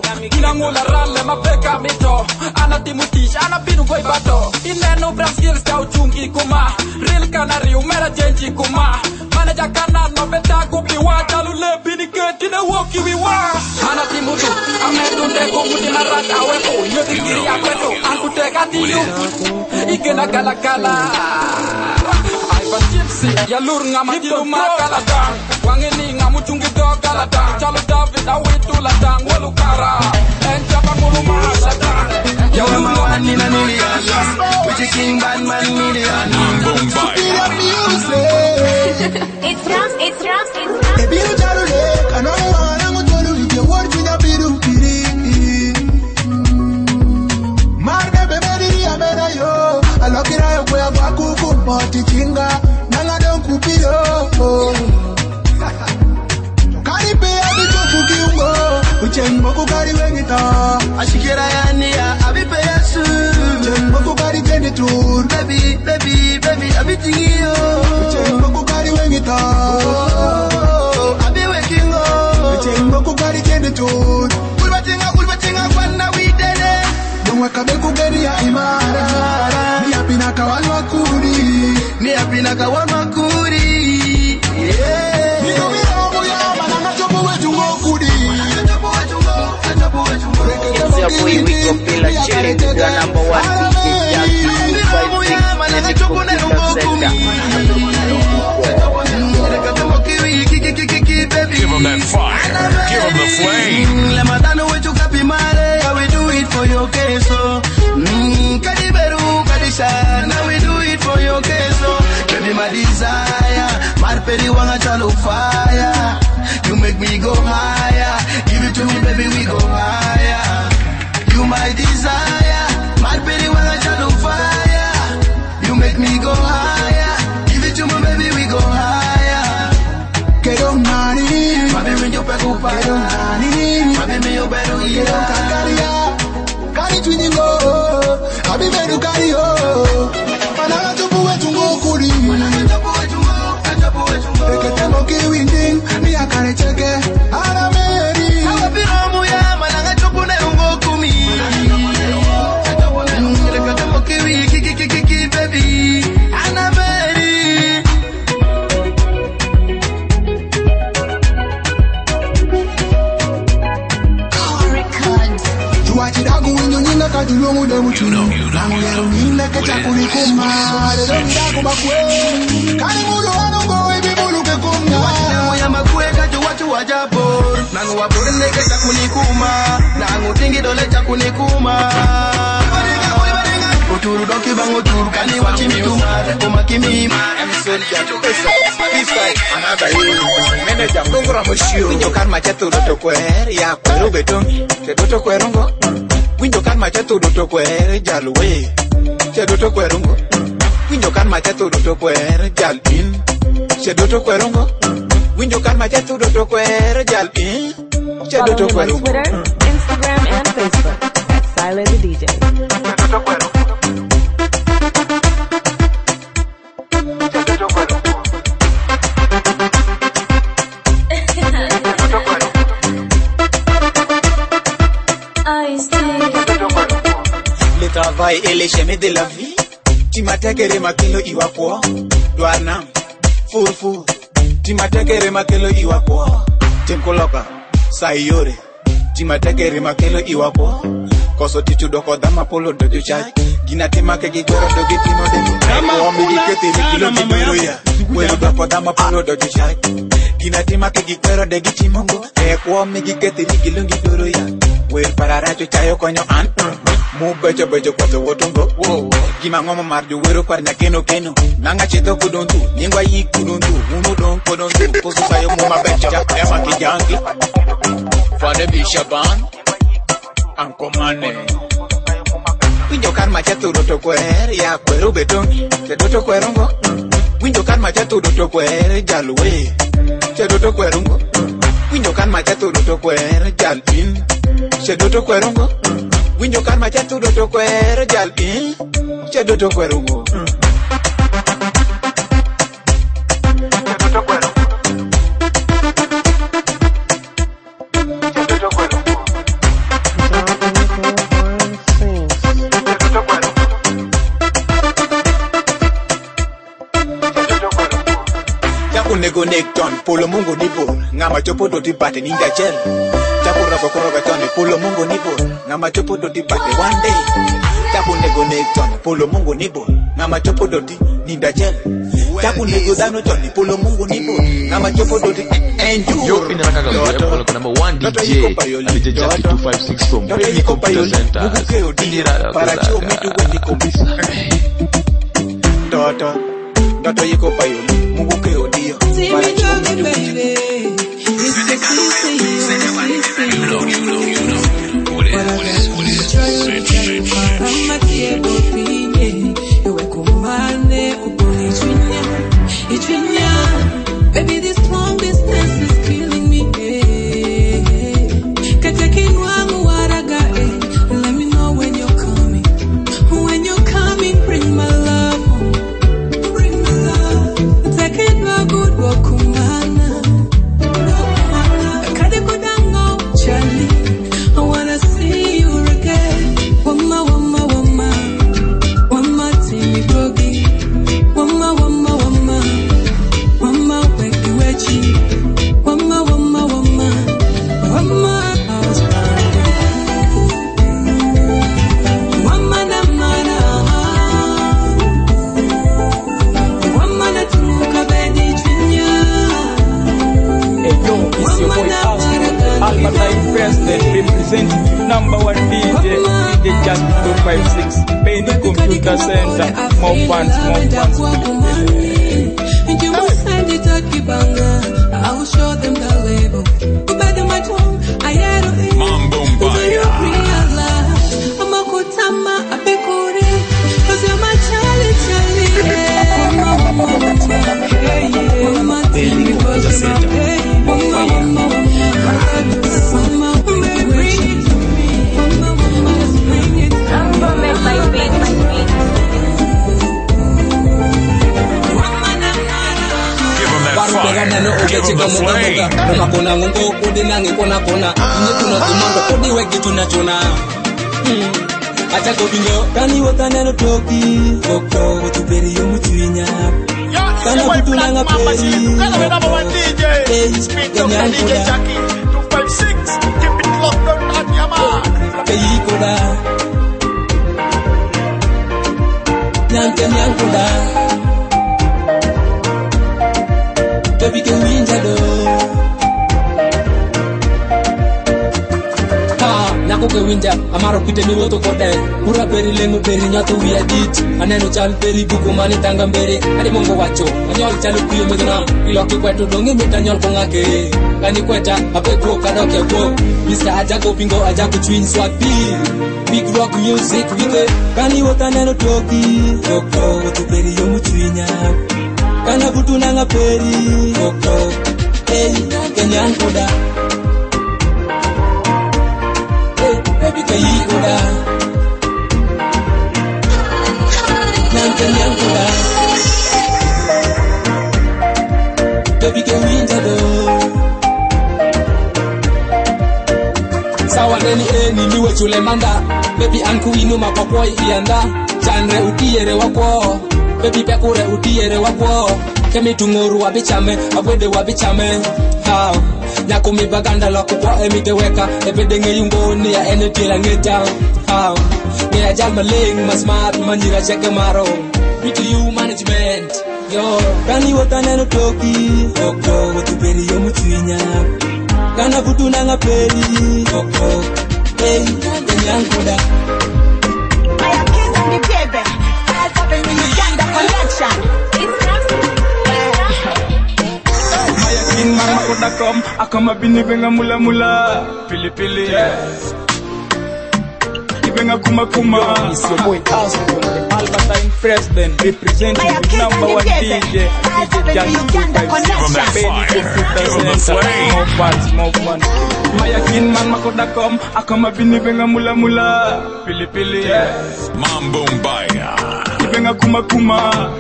Inangula rale mapeka mito Ana timutish, ana binu goi bato Ineno Brazil sta uchungi kuma Real canary umera jenji kuma Manager kanan mabeta kubi wacha Lule bini keti na woki wiwa Ana timutu, amedunde kumuti marata wepo Nyoti kiri ya kweto, ankuteka tiyu Ikena gala gala Ivan Gypsy, ya lur nga matilu makalatang Wangini nga muchungi do galatang Chalo David awitu latang walukara Enjaba ngulu mahalatang Yo, I'm a one in a million. With the king bad man million. Superior music. It's Rams. Baby, you tell me, I know I'm going to do it. Your words with a bit of pity. Marne bebedi ya mena yo. Alokira yo kwe abaku kumpoti chinga. Nanga don kupiyo. Karipe ya bicho kukiungo. Uchengo kukari wengita. Ashikira yani ya abipe yesu. Uchengo kukari jeni tur. Baby, abitingi yo. Uchengo kukari wengita. Abi wekingo. Uchengo kukari jeni tur. Kulbatinga kwana widene. Nungwe kabeku geni ya imara. Ni apinaka wanwakuri. Yeah. Niko mihomu ya mananga chopo wetu ngokudi. It's your boy Wiko Pila chilling with your number one DJ Jackie 256 Give him that fire. Give him the flame. Lamatano wetu kapimare, I will do it for your queso. Kadiberu, kadisha, now we do it for your queso. Baby, my desire, marperi wanga chalo fire. You make me go higher. Give it to me, baby, we go higher. You my desire, marperi wanga chalo fire. You make me go higher. Give it to me, baby, we go higher. Quiero nani, mami me yo pego pa. Quiero nani, mami me yo beru yeah. Quiero kakaria, kari twingo, abi beru kari yo. Mananga tupu wetu ngokuri. Eke tengo ki winding, ni akare cheke, ara meri. Awa piramu ya, mananga tupu ne ngokumi. Eke tengo ki wiki, baby, ana meri. Tuwachidagu winyo nyinga kajulungu de muchunu. Nangu yeru nyinga kecha kulikuma. Lelo ndaku bakwe. Kani mulu anongo ebi mulu ke kumna. Tuwachidagu ya makwe kaju watu wajabor. Nangu waburende kecha kulikuma. Nangu tingi dole cha kulikuma. Uturu doki bango turu kani wachimituma. Kumakimima. This side, another you. Manager, Mungura Mushio. Winyo kan machetu doto kwer. Ya kweru betongi. Che doto kwerungo. Winyo kan machetu doto kwer. Jalwe. Che doto kwerungo. Winyo kan machetu doto kwer. Jalpin. Che doto kwerungo. Winyo kan machetu doto kwer. Jalpin. Che doto kwerungo. Twitter, Instagram, and Facebook. Silent the DJ. Che doto kwerungo. Le travail et les chemins de la vie. Tu m'as tegere makelo iwapo. Douanam, furfu. Tu m'as tegere makelo iwapo. Timkoloka, sayore. Tu m'as tegere makelo iwapo. Koso tichu doko dama polo dojo chai. Gina tema ke gigoro dogi timo de. Eko omi gikete mikilo tibero ya. Wero doko dama polo dojo chai. Gina tema ke gigoro de gichimongo. Eko omi gikete mikilo tibero ya. Wero pararacho chayo konyo an. Mu bejo kwato wotongo. Gima ngoma marju wero parnya keno. Nanga cheto kudontu. Ningwa yi kudontu. Uno don kodontu. Kosu sayo muma bejo. Ema kijangi. Fane bishaban. Ankomane. Winyo kan machetu doto kwer. Ya kweru betongi. Che doto kwerungo. Winyo kan machetu doto kwer. Jalwe. Che doto kwerungo. Winyo kan machetu doto kwer. Jalpin. Che doto kwerungo. Winyo kan machetu doto kwer. Jalpin. Che doto kwerungo. Nekton, polo mungu nipo. Ngama chopo do dibate ninja gel. Tapu rako koroga tone, polo mungu nipo. Ngama chopo do dibate one day. Tapu nego Nekton, polo mungu nipo. Ngama chopo do di ninja gel. Tapu nego dano tone, polo mungu nipo. Ngama chopo do di endure. Yo, in the Nakaga, number 1 DJ, DJ Jackie 256 from Baby Computer Centers. Para mitu wendi kombisa. Toto yiko payo, mungu ke odio. Para chomi baby. Baby, this long distance is killing me. Let me know when you're coming. When you're coming, bring my love home. Bring my love. Take it a good walk, kumana. Charlie, I wanna see you again. Wama, wama, wama. Wama, Timmy Gogi. Wama, wama, wama. Wama, weki wechi. Wama, wama, wama. Wama, house party. Wama na mana. Wama na tumuka bedi chinya. Hey yo, it's your boy Austin, Albertine President, representing number 1 DJ Jackie 256, Baby Computer Center, more fans, And you will send it to Kibanga. I will show them the label. But in my tongue, I had a Mambo Mbaya. I'm a kutama, a pekore. Cause you're my Charlie, Achako bingo kani wotana no toki koko tuperi yo mutwinya kana kutuna nga peri Number 1 DJ. Speak up the DJ Jackie 256. Keep it locked on your mark. Peyi koda Nante nyankoda Baby ke winja do Nako ke winja amaro kite ni woto kode Pura peri lengo peri nyato wia dit Aneno chal peri buku mani tanga mbere Adi mongo wacho Anyol chalo kuyo meduna Iloki kwetu dongi mita nyol kongake Kani kweta apeko kadoke wo Mr. Ajako Bingo Ajako Twin Swag Big rock music wike Kani wota neno toki Koko tuperi yo mutwinya Kana butu nanga peri Koko Hey, kenyan koda Baby kayi koda Kenyan koda Baby ke winja do Sawa neni niwe chule manda Baby anku inu mapakwa ianda Chanre utiere wakwo Baby pekure utiere wakwo Kemi tunguru wabichame Abwede wabichame How Nyako mibaganda lako kwa emite weka Ebede nge yungo ni ya ene tila ngeta How Nge ya jal maling masmat manjira cheke maro With you management Yo Kani wota neno toki Koko tuperi yo mutwinya Kana butu nanga peri Koko Hey Kenyan koda I am king of the baby I'll pop in Uganda collection Mayakin mama koda kom Akama bini benga mula mula Pili pili Ibenga kuma kuma It's your boy Austin, Albertine President, representing the number 1 DJ Jackie 256, Baby Computer Center, more fans, more fun. Mayakin man makoda kom Akama bini benga mula mula Pili pili Mambo Mbaya. Ibenga kuma kuma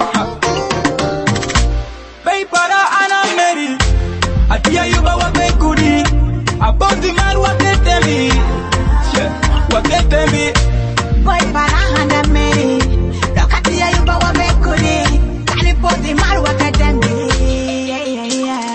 Bay para ana meri Atia yuba wa bekuri About the man what they tell me What they tell me Boy para ana meri Lokatia yuba wa bekuri Kalipoti maru wa kadembi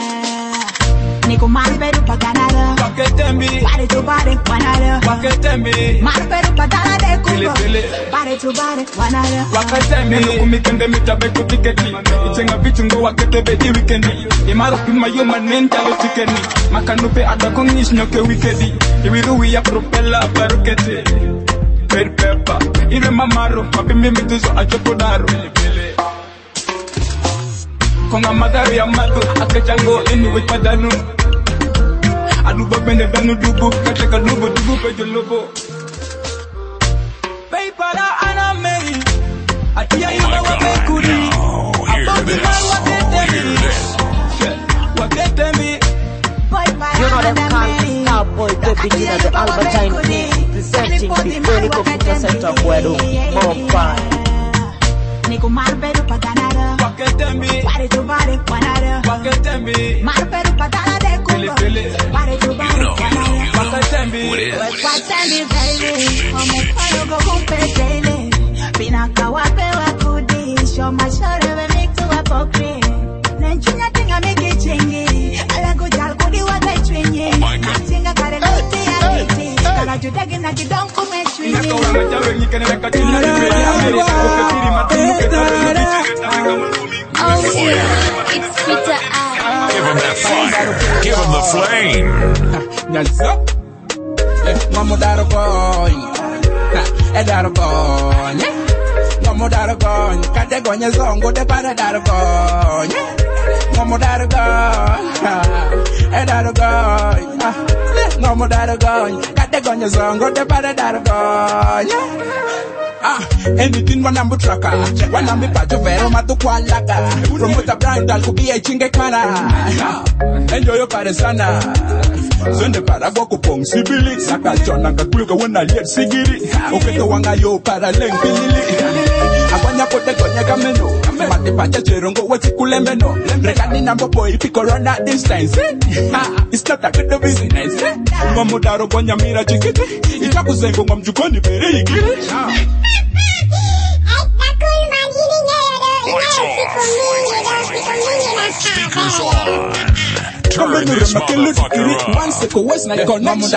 Waketembi. Body to body, one another. Waketembi. Marperu padala de kubo. Fili. Body to body, one another. Waketembi. Neno kumikende mitabeku tiketi. Ichenga vichungo waketebe di weekendi. Imaro pima yoma nentalo tikeni. Makanupe adakongish nyoke wikedi. Iwiruwi ya propella barukete. Red pepper. Ire mamaro. Mapimbi mituzo achopodaro. Konga madari ya matu. Akechango inu with padanu. Aduba bende danu dubu. Kacheka dubu pejo lobo. Paper la anamei. Atia yume wabekuri. Abobi man waketemi. You know them called Starboy Baby Gina, the Albertine King, presenting the Benny Computer Center Guedo, more fire. Niku marperu padanada. Waketembi. Body to body, one another. Waketembi. Marperu padala de kubo. Body to body, one another. Waketembi. Waketembi, baby. Omefano go kumpe daily. Pinaka wape wakudi. Show my shoulder we make to a pokri. Nenchunya tinga miki chingi. Alangu jal kudi wate chwinyi. Tinga kare luti ya kiti. Kala judegi na kidonku me chwinyi. Naka wanga jawe nikene naka tina libeli Amerika. Uketiri matinu ketari. Oh yeah, it's Peter I. Give him that fire. Give him the flame. Nalza. Mamo daro boy. Daro boy. Mamo daro boy. Kade gonye zongo de para daro boy. Mamo daro boy. Daro boy. Mamo daro boy. Kade gonye zongo de para daro boy. Anything when I'm tracker. When I'm pato vero matu kwalaga. From what a brand al kubi e chinge kana. Enjoy your paresana. Sunde para boko pong sibili. Saka chona kakuluka wena liet sigiri. Oketo wanga yo para lengpilili. Akwanya kote konya kameno. Mate pacha cherongo wati kulemeno. Rekani nambo boy piko run at distance. It's not a good business. Mamudaro konya mira chikiti. Itakuzengo ngomjukoni bere igiri. Speakers on. Turn this motherfucker up. One second, what's not connection?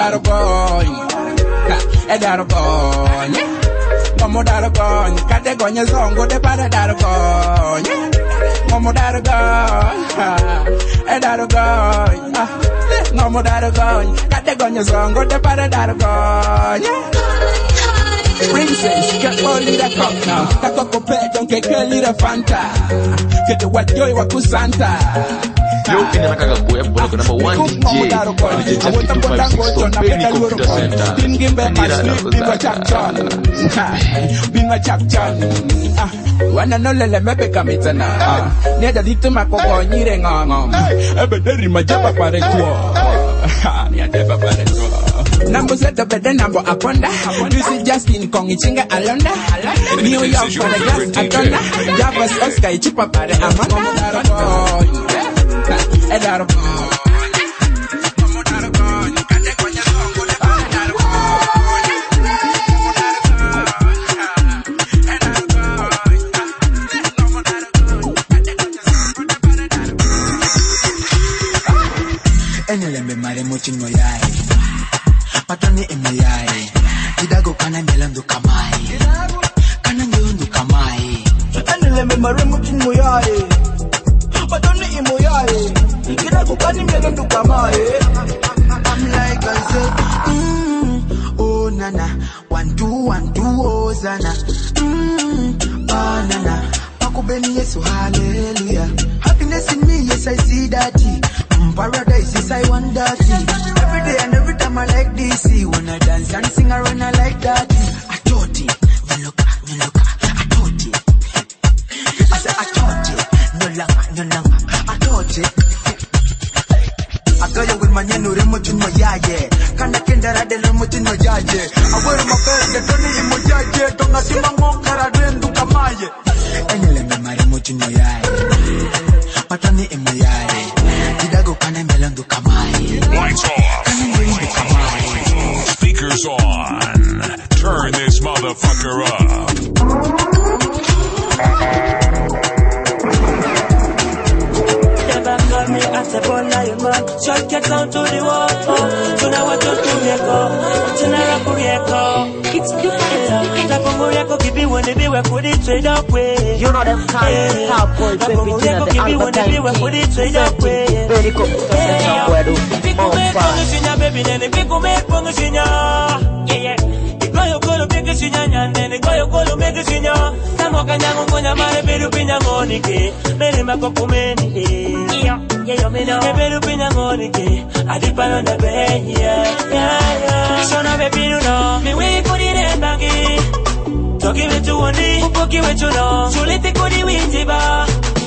Edaro boy. Mamo daro boy. Kade gonye zongo de para daro boy. Mamo daro boy. Edaro boy. Mamo daro boy. Kade gonye zongo de para daro boy. Princess, get all little cup now. Tako kope, don't get a little Fanta. Get the white joy wa kusanta. Yo, inanakaga boy, number one DJ. DJ Jackie 256 from Benny Computer Center. Binga chapchan. Wana no lele mebe kamitana. Neda dito makogo nyire ngong. Ebederi majaba pare kwa. Niadeba pare kwa. Nambo zeta bede nambo aponda. This is Justin Kongi chinga alonda. New York for the glass atonda. Javas Oscar ichipa pare amanda. Edaro Enelembe mare muchin moyai. Patani emoyai. Kidago kana melandu kamai. Kana nyundu kamai. Enelembe mare muchin moyai. Patani emoyai. Kidago kana melandu kamai. I'm like I said, oh nana, 1 2 1 2 oh zana, banana, pakubeni Yesu hallelujah. Happiness in me, yes I see that. Paradise, yes I want that. Every day and every time I like this. When I dance and sing around I like that. I thought it, no look, I thought it. I said I thought it, no longer, I thought it. I got you with my new remote in my yard. Can I kendara the remote in my yard? I wear my belt, the Tony in my yard. Don't I see my mom carrying to Kamaye? And you let me my remote in my yard. Patani in my yard. Kidago kana melandu kamai. Lights off. Speakers on. Turn this motherfucker up. Never call me at a ball like man. Shot gets down to the wall. So now what It's good. You know them kind cowboys, baby, the Albert Time King, very computer center, Guedo, on fire. Talking with you on the bookie with you know. So let it go the windy bar.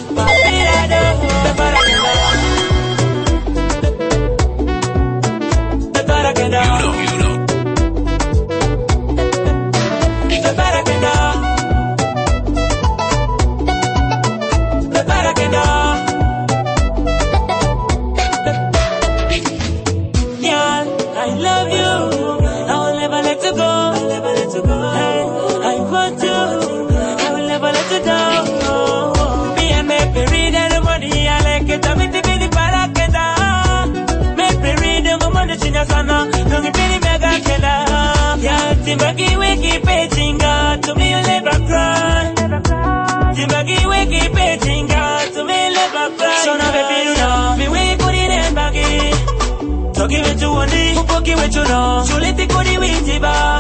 I love you. I will never let you go. I'll never let you go. I want you. I will never let you down. Me and me read the money. I like it. I'm in the baby parakenda. Me read the money. Chinya sana. Don't be mega kenda. Yeah, Timbagi wiki pejinga. To me you never cry. Timbagi wiki pejinga. To me never cry. So now baby you know me we put it in baggy. Talking with you on the bookie with you know. So let it go the windy bar.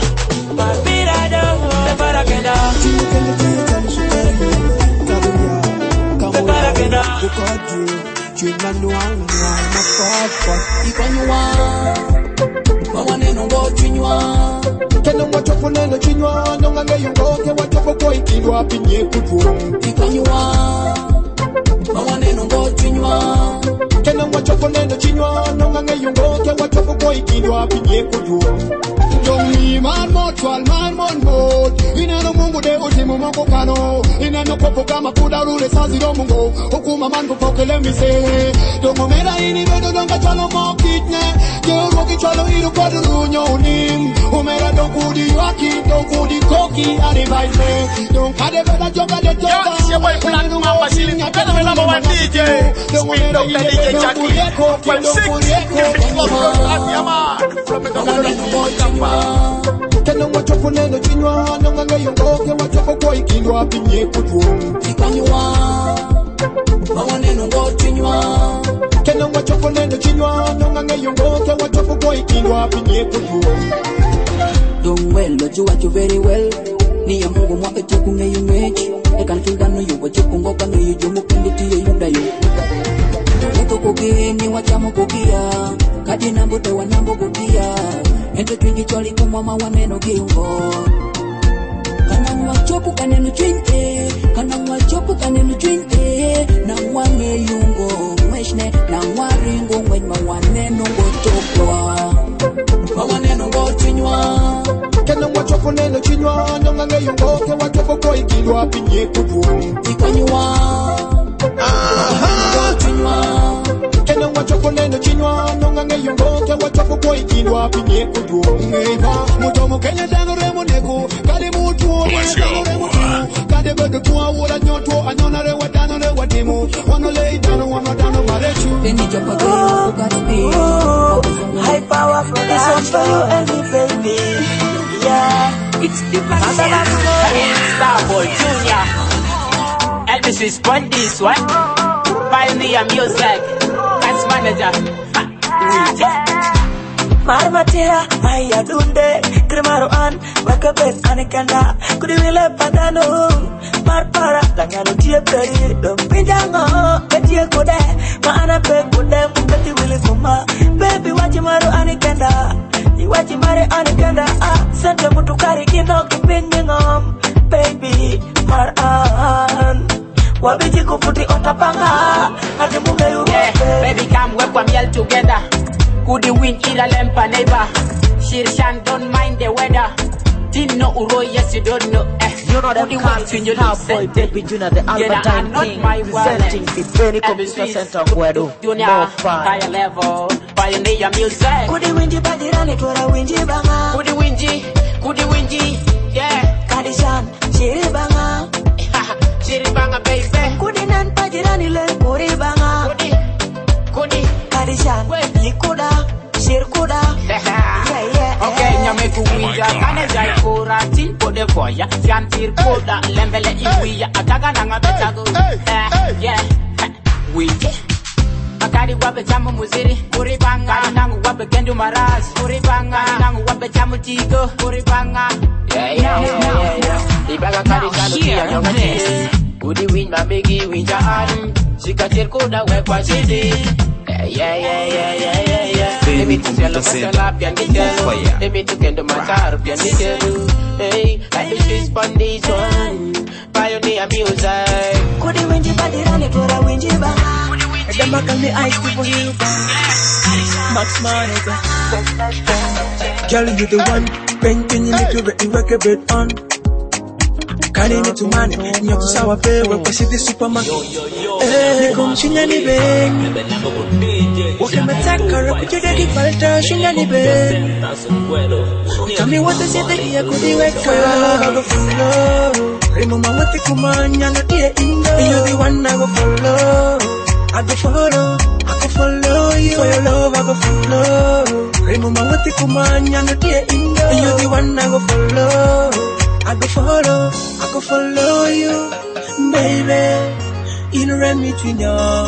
Man mortual, man mode. Inano mungu de ultimu mungu kano. Inano kopo kama kuda rule sazi do mungu. Hukuma mangu poke let me say. Dongo mera ini bedo donga chalo mo kitne. Yo roki chalo iru kodu runyo unim. Umera dongu di waki, dongu di koki advice me. Dongo kade beda joka de joka. Yo, it's your boy Black Mamba Shilling. Better than number one DJ. Speed Dr. DJ Jackie. 256. Keep it locked on your man. From the Kena wachopo neno chinwa, nonga yongoke wachopo kwa ikindwa pinye kutwo. Ikanywa, mawa neno ngo chinwa. Kena wachopo neno chinwa, nonga yongoke wachopo kwa ikindwa pinye kutwo. Don't well, but you watch you very well. Ni ya mungu mwa echoku nge yumechi. Ekan kingano yu wachoku ngoka nge yu jumu kunditi ya yuda yu. Neto koke ni wachamu kokia. Kadi nambote wa nambo kokia. Ente twingi choli kumama waneno kiungo. Kana mwachopu kanenu twinge. Kana mwachopu kanenu twinge. Na wange yungo mweshne. Na waringo mwenye waneno ngotokwa. Mawaneno ngotwinywa. Kena wachopo neno chinwa, nonga yongoke wachopo kwa ikindwa pinye kutwo. Ikanywa. Kena wachopo neno chinwa, nonga yongoke wachopo kwa ikindwa pinye kutwo. Ngeiva, mutomo kenya dano remo nego. Kade mutu owa dano remo timu. Kade bedo tuwa ura nyoto, anyona rewa dano rewa timu. Wano lei dano, wano dano marechu. Eni japa kaya ukati. High power from this one for you and me, baby. Yeah, it's the Starboy Junior. Elvis respond this one. Pioneer music. Catch manager. Marmatia, Maya Dunde, Grimaro An, Wakabet, Anekanda, Kudivile Padano, Marpara, Langano Tia Peri, the Pinjango, Petia Kode, Mana Peg with them, Betty Willis Mama, baby, what you maru Anekanda, you what you marry Anekanda, Santa Mutukari, Kino, Kipinjangom, baby, Maran. Wabiji kufuti otapanga, Atimuga you, baby, come work with me all together. Could the wind eat a lamp a neighbor? Shirshan don't mind the weather. Didn't know Uro, yes you don't know. You know them can't cowboy, baby Junior, the Albert Time King, presenting the Benny Computer Center, Guedo, more fire. Higher level, pioneer music. Could the windy body run it for a windy banga? Could the windy, yeah. Kadishan, Chiribanga. Chiribanga, baby. Could the nan body run it like Kuribanga? Kadishan, Likuda, Shirkuda. Okay, Nyameku win Ija kane jai kura tin po de boya. Fiantir koda lembele iwiya. Ataga nanga betago. Yeah. Wije. Akari wabe jamu muziri. Uribanga. Kari nangu wabe gendu maraz. Uribanga. Kari nangu wabe jamu tigo. Uribanga. Yeah. Ibaga kari kanu kia nyongati. Udi win ma bigi win jahan. Sikatir koda wekwa sidi. Yeah. Baby to sell up pian gitelu. Baby to kendo matar pian gitelu. Hey, I be this foundation. Pioneer music. Kudi winji badirani kura winji banga. Dama kalmi ice to for you. Max Manager. Girl, you the one. Painting you need to work a bit on. Kani ni tumani, nyoku sawa pewe kwa sidi supermarket. Nikom shinya ni beng. Ukimetaka rekujede kipalta shinya ni beng. Tell me what they say that you could be wake up. I go follow. Remember what they kumanya no dear ingo. You the one I go follow. I go follow you. For your love I go follow. Remember what they kumanya no dear ingo. You the one I go follow. I go follow you, baby. In Remington,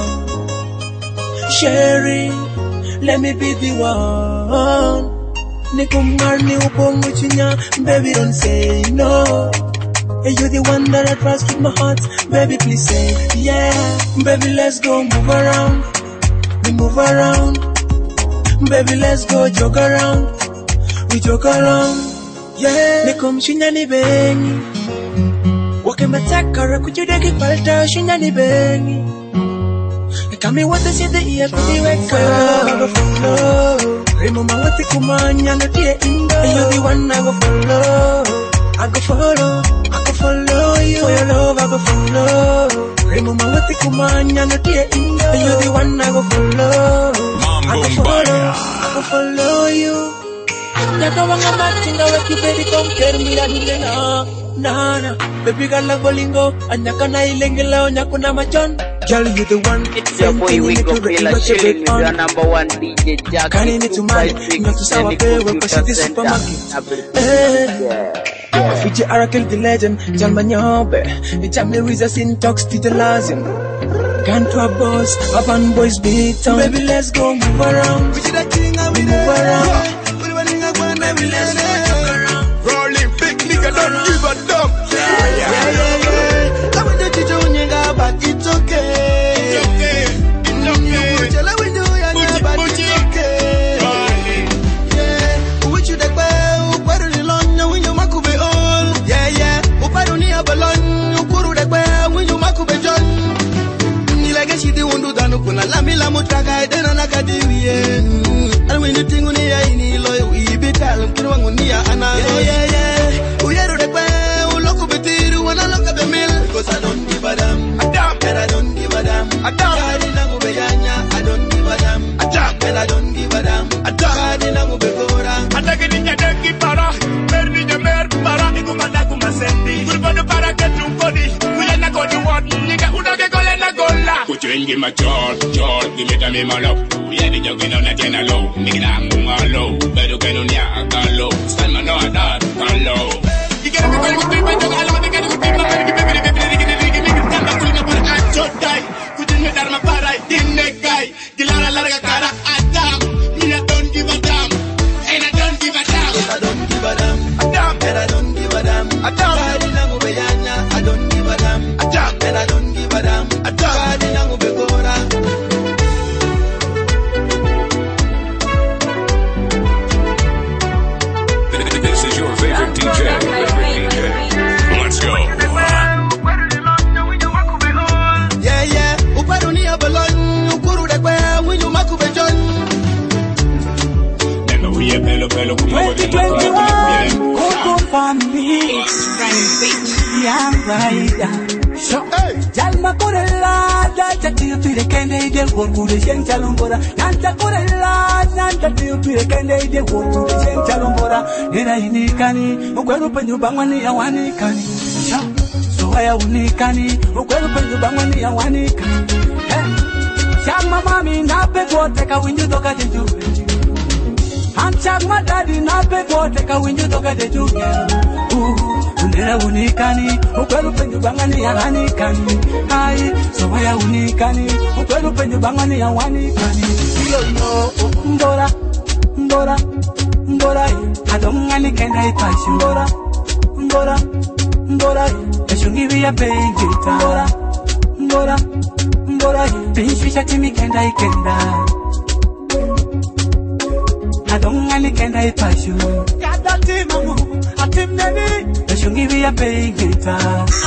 Sherry, let me be the one. Nikumari ubongo chinya, baby don't say no. Hey, you're the one that I trust with my heart, baby please say yeah. Baby let's go move around, we move around. Baby let's go jog around, we jog around. Yeah, nikom shinya ni bengi. Wakimetaka rekujede kipalta shinya ni bengi. Tell me what they say that you could be wake up. I go follow. Remember what they kumanya no dear ingo. You the one I go follow. I go follow you. For your love I go follow. Remember what they kumanya no dear ingo. You the one I go follow. I go follow you. Nyaka wanga machinga weki baby come care me adile na baby gala bolingo anyaka na ilengela onyako na machon. Girl you the one. It's your boy Wingo Killa chilling with your number one DJ Jack. Kani ni tumani nyotu sawa pewe kwa city supermarket. Fiji Arakel the legend Jalma nyobe Jamli Riza syntax Tita Lazim Can't to a boss Urban boys beat on. Baby let's go move around. We did that thing and we move around. Baby, let's go around. Rolling big nigga, don't give a damn. Yeah. Come with the teacher when you got back, it's okay. It's okay. Tell her we do ya, but it's okay. Yeah. Which you the bell, where do you learn when you maku be all? Yeah. Uparuni abalon, ukuru the bell when you maku be John. Nilage she the one do danu kuna lamila mutaka idena nakadiwi. And when you think on ya ini loyo ibikal mkuru wangu niya ana. Yeah. Uyero the bell, uloko betiru wana loka be mil. Because I don't give a damn. And I don't give a damn. Kadi nangu be yanya, I don't give a damn. And I don't give a damn. Kadi nangu be gora. Atake ninya dengi para, mer ninya mer para, igumana kumasendi. Kurbono para ketunkodi, kuyena kodi wad, niga unage gole na gola. Kuchengi machor, give me time my love. We are the jogging on the channel low, nigga I'm going low, better get on ya low. Stand man no that low. You get a good people, I love the good people, baby. Couldn't get out of my para, didn't make guy. Gilara larga cara, Adam. Me I don't give a damn, and I don't give a damn. I don't give a damn. Adam, and I don't give a damn. Adam, kadi nangu be yanya, I don't give a damn. Adam, and I don't give a damn. Adam, kadi nangu be gora. This is your favorite DJ. Let's go. Yeah. Uparuni abalon, ukuru de kwa winyu maku be John. Never we a pelo kuma 2021 Coco family. It's Rain Young rider. Jalma korela, nanta tiyo pire kende ide worgure jen chalombora. Nanta korela, nanta tiyo pire kende ide worgure jen chalombora. Nera inikani, ukwelu penyu bangwani ya wanikani. So haya unikani, ukwelu penyu bangwani ya wanikani. Shama mami nape kwa teka winju toka jenju. Shag my daddy na pe go take a window to get the juke. Unera unikani, ukwelu penyu bangani ya hanikani. Ai, so waya unikani, ukwelu penyu bangani ya wanikani. Ndora, ndora, ndora. Adongani kenda itashi ndora, ndora, ndora. Eshungi via pengita ndora, ndora, ndora. Pinchwisha timi kenda ikenda. Adongani kenda itashi. Kada timamu, atim neni. Eshungi via pengita.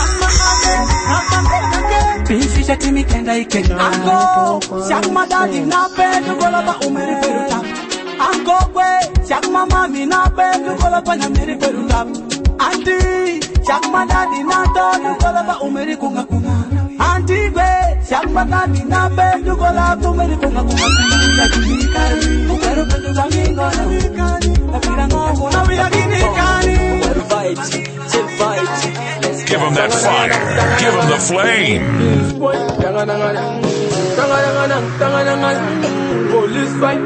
Pinchwisha timi kenda ikenda. Ango, shakma daddy na pedu golaba umeri peruta. Ango kwe, shakma mami na pedu golaba nyamiri peruta. Auntie, shakma daddy na todu golaba umeri kunga kunga. Auntie kwe, shakma daddy na pedu golaba umeri kunga kunga. Ya junikari, umeri pedu bangingo na wikari. Nakira ngongo na wiyaginikari. Umeri fight, Give him that fire. Give him the flame. Police fight,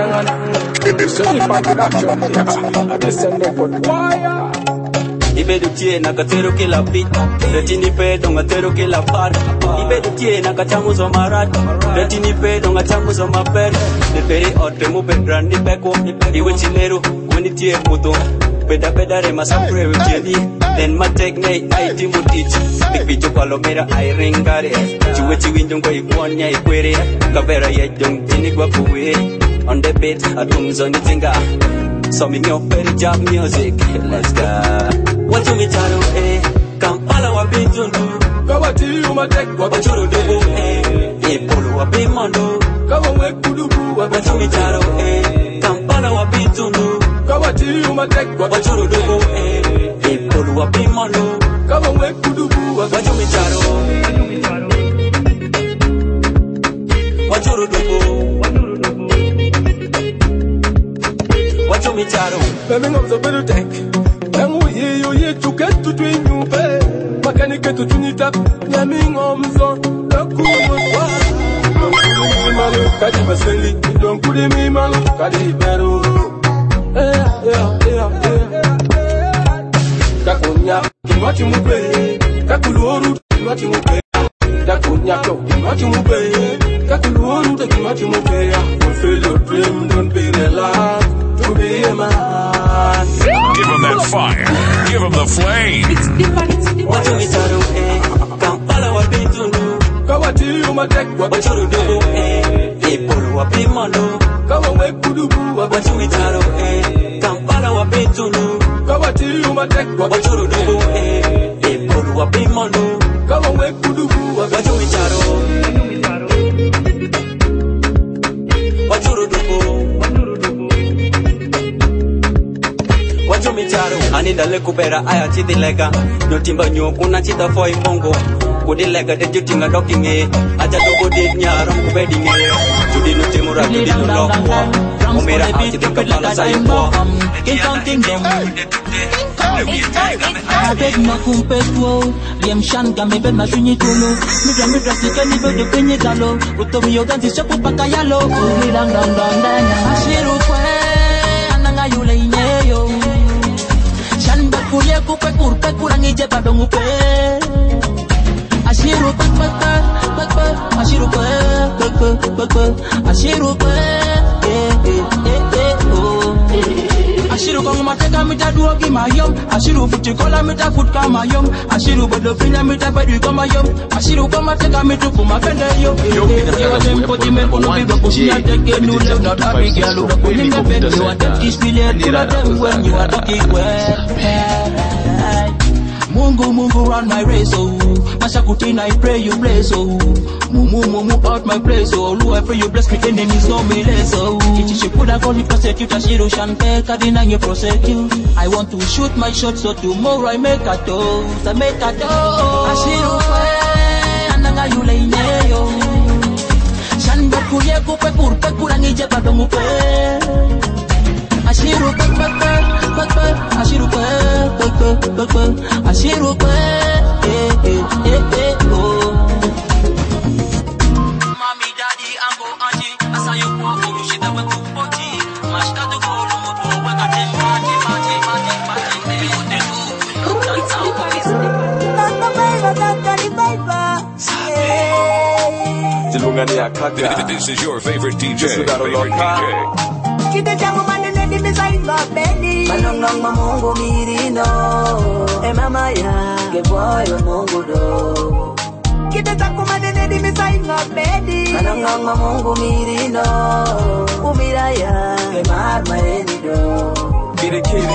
Ibedu tie na katero kila beat, retini pedo ngatero kila part. Ibedu tie na kachamu zo marat, retini pedo ngachamu zo maper. Neperi otre mu pedran ni peko, iwe chilero wani tie puto. Peda peda re masapre wikedi, then ma tekne IT mu teach. Big bicho palomera I ringare, chuwe chiwinjong ko ikonya ikwere. Kavera yejong tini kwa kuwe, on the beat atumzo ni tinga. So me no petty job music, let's go. What you me taro Kampala wa bitundu. Kawati uma tek wachuru dubu Ipolo wa bimondo. Kawa we kudubu What you me taro Kampala wa bitundu. Kawati uma tek wachuru dubu Ipolo wa bimondo. Kawa we kudubu What you me taro wachuru dubu Baby, I'm so better tech. And we hear you to get to twin you pay. Mechanic to tune it up. Yamming on so. Don't put me man. Kadi Maseli. Don't put me man. Kadi Peru. Kakunya. Kimati mupe. Kakuluoru. Kimati mupe. Kakunya. Kimati mupe. Kakuluoru. Kimati mupe. Fulfill your dream. Don't be relaxed. To be a man. Give him that fire. Give him the flame. What you me Kampala wa bitundu. Kawati uma tek wachuru dubu Ipolo wa bimondo. Kawa we kudubu What you me Kampala wa bitundu. Kawati uma tek wachuru dubu Ipolo wa bimondo. Kawa we kudubu What you me wachuru dubu Anida le kupera aya chiti lega. Notimba nyokuna chita foi mongo. Kudi lega de jutinga dokinge. Aja dogo de nyaro kubedinge. Judi no timura judi no lokwa. Omera achi de kapala sa ipo. I beg ma kumpe tuo. Liem shanga me bed ma shunyi tuno. Mi drasika ni bed de penye galo. Ruto mi yoga ti chapu pakayalo. Uri dang dang dang dang. Ashiru kwe ananga yule inyeyo. Shan bakuye kupe kurpe kurangi je badongu pe. Ashiru kwe ashiru kwe ashiru kwe oh. Ashiru kong mateka mita duogi mayom. Ashiru futi kola mita fut kama yom. Ashiru bodo pinya mita pedi kama yom. Ashiru kong mateka mita kuma pende yo. Yo tempo jime kono biba kushia teke nule. Not a big girl who put in the bed. You want that kiss me there. You them when you are talking well. Mungu run my race oh. Mashakutina I pray you bless oh. Mumu out my place oh. Lu I pray you bless me enemies no me less oh. Chichi kuda koni prosecute Ashiru shanpe kadina nye prosecute. I want to shoot my shot so tomorrow I make a toast. I make a toast. Ashiru kwe ananga yule inyeyo. Shanbe kuye kupe kurpe kurangi je badongu pe. Ashiru Ashiru Ashiru oh. Mami, daddy, uncle, auntie, I saw you walk, you shit up a good body. Mash that the goal, This is your favorite DJ. Kita jangu manene di misainga beni. Manong mamungu mirino. Mama ya geboyo mungu do. Kita jangu manene di misainga beni. Manong mamungu mirino. Umiraya gemar maeni do. Kiri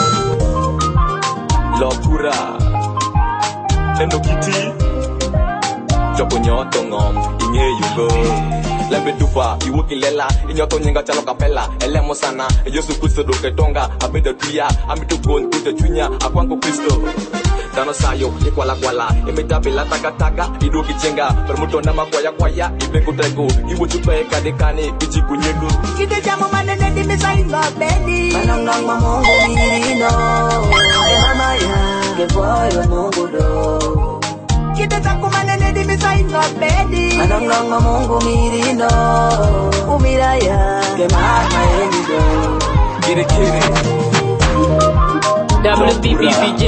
Lopura Endo kiti Chopo nyoto ngom Inye yugo Lembe tupa Iwuki lela Inyoto nyinga chalo kapela Elemo sana Yesu Kristo doke tonga Abida tuya Amitu kon kute chunya Akwanko Kristo Dano sayo Ikwala Imetabila taka Iduki chenga Permuto nama kwaya Ibengu trego Iwu chupe kadekani Ijiku nyegu Kita jamu manene di misainga beni. Manong mamungu mirino. Mama ya geboyo mungu do. Kita jangu manene di misainga beni. Manong mamungu mirino. Umiraya gemar maeni do. Kiri WPPJ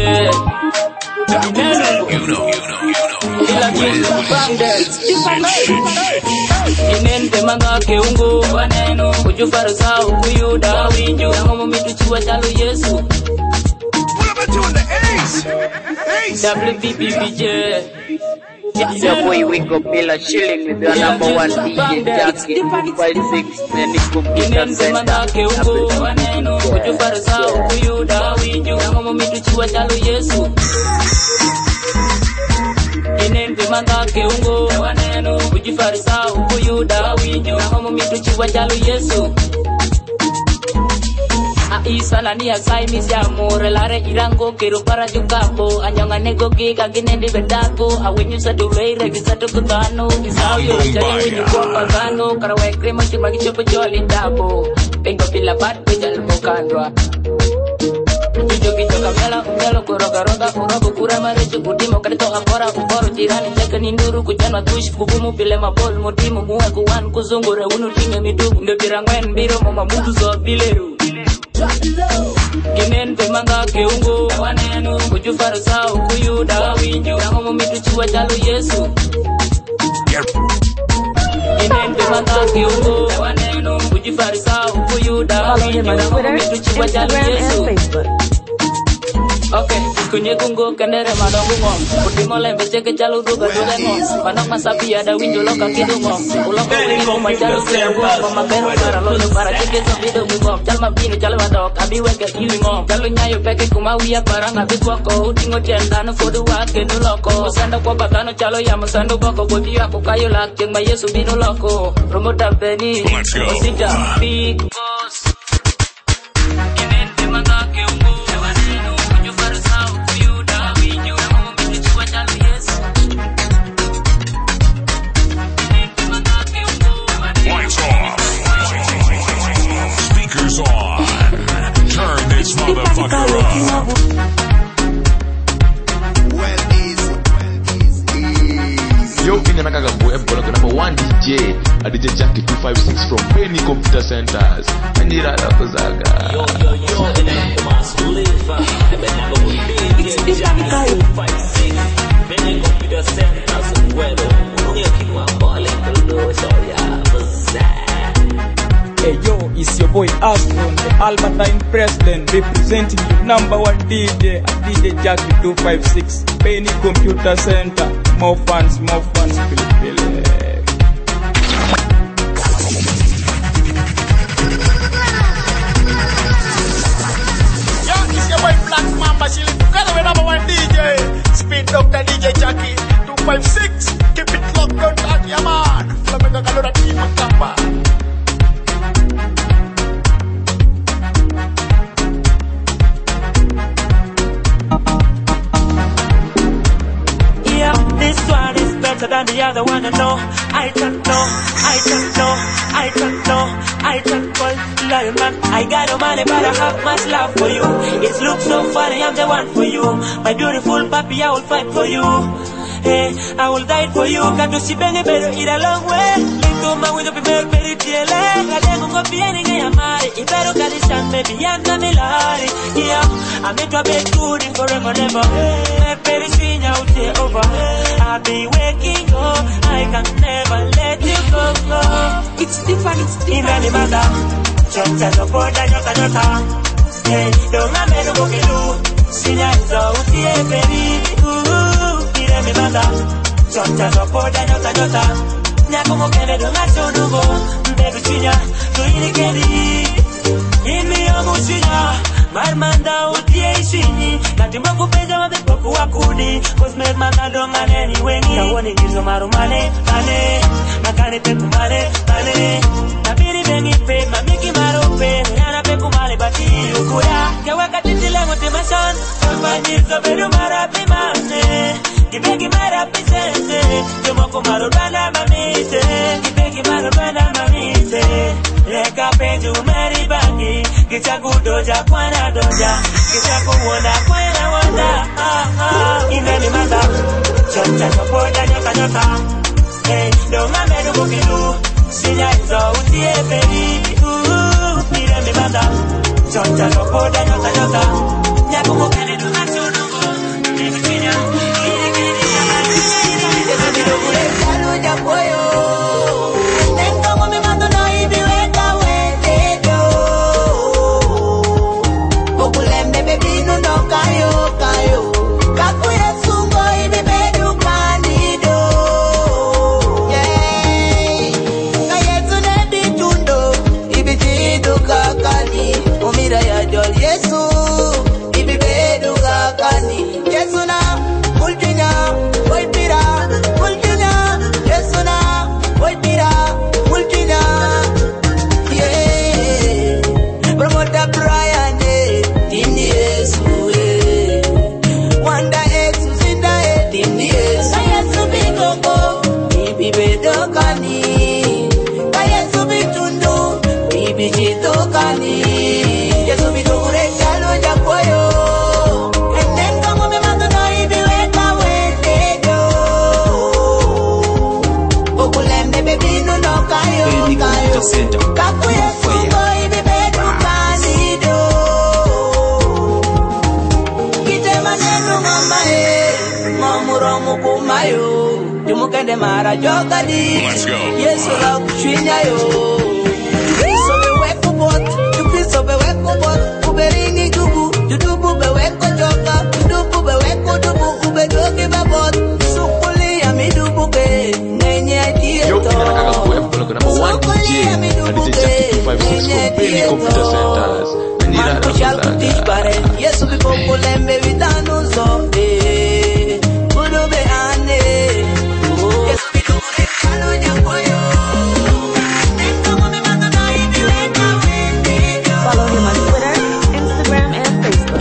Inen temanga keungu wanenu Kujufara sao kuyuda winju Nangomo mitu chua chalo Yesu WPPJ It's your boy Wiko Pilla chilling with your number one DJ Jackie 256 Neni Computer Center. Kujufara sao kuyuda winju Nangomo mitu chua chalo Yesu Inende manga keungo wanenu kujifarisa ukuyuda winju Nangomo mitu chiwa chalo Yesu Aisa nani asai misiamore lare irango kero para jukapo Anyanga nego giga ginendi bedako Awenyu sa duleire gisato kutano Gisao yo chale winyu kwa pagano Karawe krema chumagi chopo joli dabo Pengo pila bat pejal mokandwa Kijoka mela umelo kuroga urogo kura marejo kudimo kadito apora uboro jirani cheka ninduru kujanwa tush kugumu pile mabol mutimu muwe kuwan kuzungure unu tinge midugu ndo tirangwen biro mama mudu so bileru Ginen pemanga keungo wanenu kujufara sao kuyuda winju Nangomo mitu chua chalo Yesu Ginen pemanga keungo wanenu kujufara sao kuyuda winju Nangomo mitu chua chalo Yesu Okay, kunye kungo kendere madongo ngom Kutimo lembe cheke chalo duga ngom Panok masapi ada winjo loka kidu ngom Uloko wingo machalo kidu ngom Mabero para loyo para cheke sobido ngom Chalma binu chalo wadok abi weke iwi ngom Chalo nyayo peke kumawia para ngabi kwako Utingo tiendano kodu wake nuloko Musanda kwa batano chalo ya musando boko Kodi yako kayo lak jengma Yesu binu loko Promoter Benny Osita Big Boss Ginen temanga keungo Lights off. Speakers on. Turn this motherfucker up. Yo, in another boy, number one DJ, a DJ Jackie 256 from Penny Computer Centers. And you ride up Zaga. Yo, and I'm the master live. It's the Jackie 256. Penny Computer Centers. Hey yo, it's your boy Aston, the Albertine President, representing you number one DJ, DJ Jackie 256, Penny Computer Center. More fans, Philip. Together with number one DJ, Speed Dr. DJ Jackie 256. Keep it locked, don't touch your man. Flamengo Calora Team Macamba. Yeah, this one is better than the other one. I know. I don't call lion man. I got no money, but I have much love for you. It looks so funny, I'm the one for you. My beautiful puppy, I will fight for you. Hey, I will die for you. Can't you see Benny better eat a long way? Lingo man with a people very dear. I don't go be any gay, I'm married. If I don't get this, maybe I'm not me. Yeah, I'm into a bed good for a never. Baby, out here over. I'll be waking up. I can never let you go. It's different, it's different. In any matter, choncha soporta nyota nyota. Hey, don't let me go kilu. Sinya out here, baby. In any matter, choncha soporta nyota nyota. Nyako mokele don't let you go. Baby, chinya, to ilikeli. Imi omuchinya. Marmanda utie ishini Natimba kupeza wabepoku wakudi Cause make mama don't man anyway Kawoni gizo marumane, mane Makane peku mane, mane Nabiri bengi pe, mamiki marope Yana peku male bati ukuya Kawaka titile motivation Kama jizo bedu marapi mane Kibeki marapi sense Jomoko marubana mamise Kibeki marubana mamise Leka penju maribagi Kicha kudoja kwana doja Kicha kuwona kwana wanda Ineni manda Choncha chopoda nyoka nyoka Hey, donga medu bukidu Sinya izo utie baby Ineni manda Choncha chopoda nyoka nyoka Nyaku mokene dunga chunugo Nemi chinya Kiri kiri Kiri kiri kiri Kiri kiri Mara jogadi. Let's go. Yes, la kuchinya yo. So be weko bot, you so be weko bot. Uberingi dubu, you dubu be weko joka, dubu be weko dubu, ube dogi be bot. Sukuli ya mi dubu be, nenye dieto. Yo, kinataka kuwepo number 1 DJ. Na DJ Jackie 256 from Penny Computer Centers. Man kushal kutish bare, yesu bi pokulembe vitanu so. Kudu be ane. Follow him on Twitter, Instagram, and Facebook.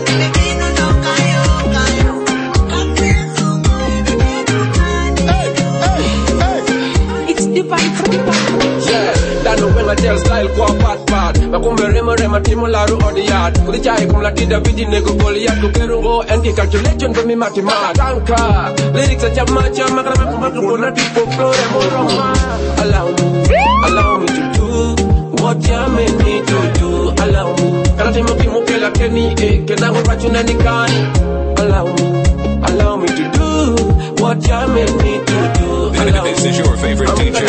It's different. Yeah, that no when I tell style go bad. Makumbe rema timu laru odiyad. Kudichai kumla tida vidi nego Goliath. Kukerungo and the calculation to me matima. Tanka, lyrics are jamacha. Makara makumba tipo flore moroma. Allow me to do what you made me to do. Allow me. Karate moki mokela keni kena wachuna nikani. Allow me to do what you made me to do. This is your favorite DJ.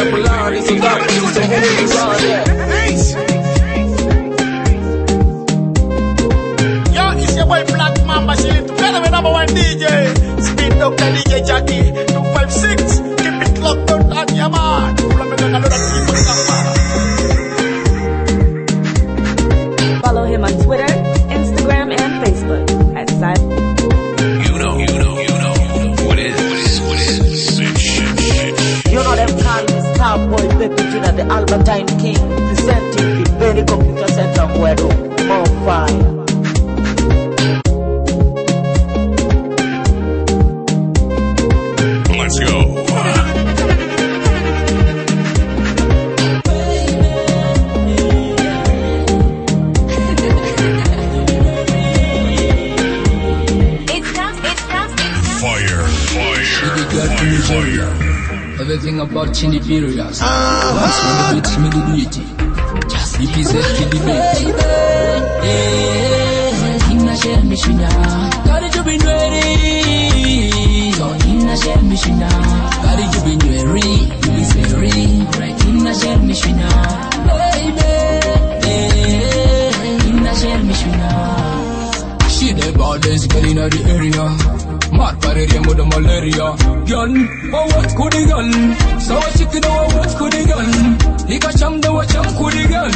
Yo, it's your boy Black Mamba chilling together with number 1 DJ. Speed Dr. DJ Jackie 256. Keep it locked on your man. Follow him on Twitter, Instagram, and Facebook at You know. What is shit. You know them call me Starboy Baby Junior, the Albertine King, presenting the Penny Computer Center where more fire. Let's go. Everything about Chindi Furious. Once when the beats me do it. Just if he said to the beat. Yeah, King Nasher Mishinya. Got it to be ready. She the baddest girl in the area. Mad parade with the malaria. Girl, oh what could the girl? So I chicken oh what could the girl? He got chum the what chum could the girl?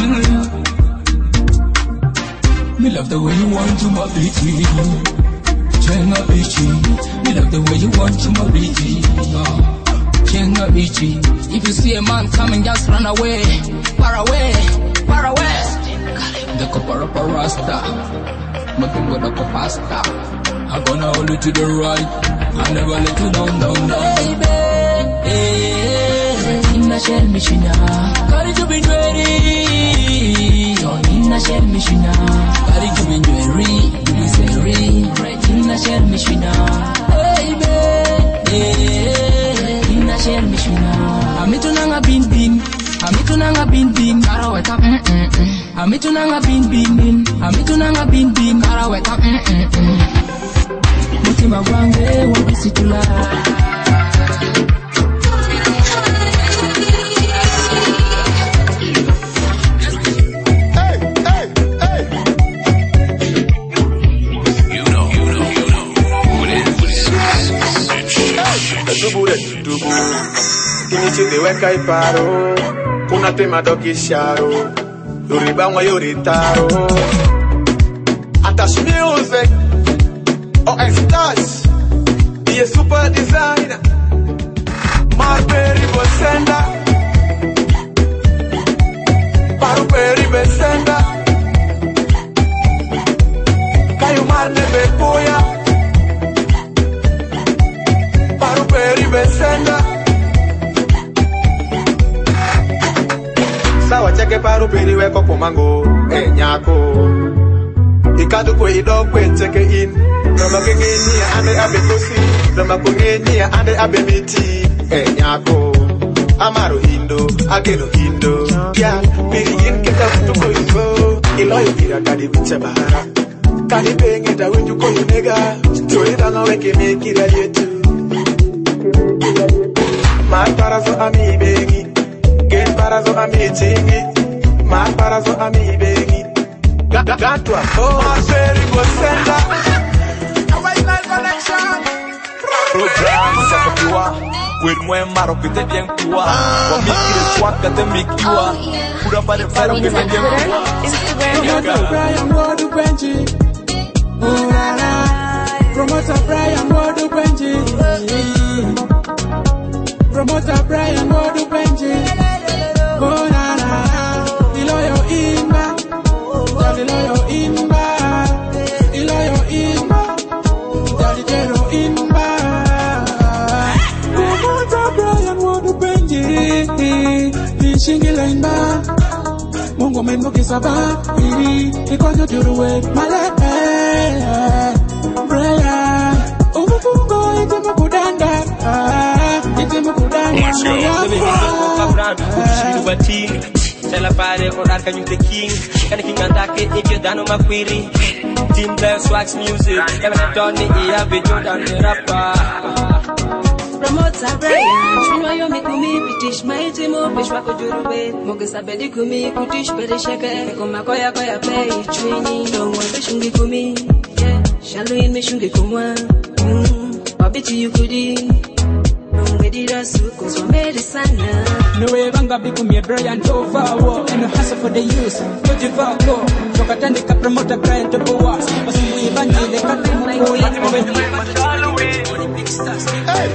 Me love the way you want to my bitchy. Chenga bitchy. Me love the way you want to my bitchy. Chenga bitchy. If you see a man coming, just run away. Far away, far away. The copper rasta. Nothing but a pasta. I'm gonna hold you to the right. I never let you down. Baby, in the shell machine. Got it to be ready. In the shell machine. Got it to be ready. In the shell machine. Baby, in the shell machine. I'm it tunanga bin. I'm it tunanga bin. Karaweta. I'm it tunanga bin. I'm it tunanga bin. Karaweta. Mutima wange wabisitula. Tubu. Kinichite weka iparo. Una tema dokisharo. Yoribangwa yoritaro. Attach music. Oh, stars. Be a super designer. Marbury Bosenda. Marbury Bosenda. Kayumar nebe poya. Marbury Bosenda. Sawa cheke Marbury weko pomango. Enyako. Ikadu kwe ido kwe cheke in. Roma kengeni ande abekosi. Roma kengeni ande abemiti. Nyako. Amaro hindo. Ageno hindo. Ya. Pirigin keta futuko yuko. Iloyo kira kadi biche bahara. Kadi penge da winjuko yunega. Tuida nga weke mekira yetu. Matarazo ami bengi. Gen parazo ami chingi. Matarazo ami bengi. Gatwa. Oh, Marbury Bosenda. Program Sakopiwa with moi maro que te bien quoi. Wa mikire swaka te mikiwa. Pura pare faro que te bien quoi. Brian Wadu Benji. Oh la la. Promoter Brian Wadu Benji. Promoter Brian Wadu Benji. Oh la la. Iloyo imba. Iloyo imba. Iloyo imba. Iloyo imba. Shingila imba Mungu mengo kisaba Ikonyo turuwe Male Brian Umufungo Itema kudanda Itema kudanda Let's go. Tell a party or that can you the king. Can king and that if you done my query. Team Blast Wax Music. Kevin Tony, yeah, video than the rapper. Promoter Brian, Chinoyo Mikumi, British, my team of Bishwako Jurube, Mogasa Bedikumi, British Bedishaka, Komakoya Koya Pay, training, don't want to Shungi Kumi, yeah, Shallow Mishungi Kuma, Babiti Yukudi, Cause we made it sana. No way Vanga Bikumi, Brian Tova, war, and a hustle for the youth. What you fuck, go, Chokatandika promoter Brian to go up. But we Vanji, the Captain, big stars. Hey,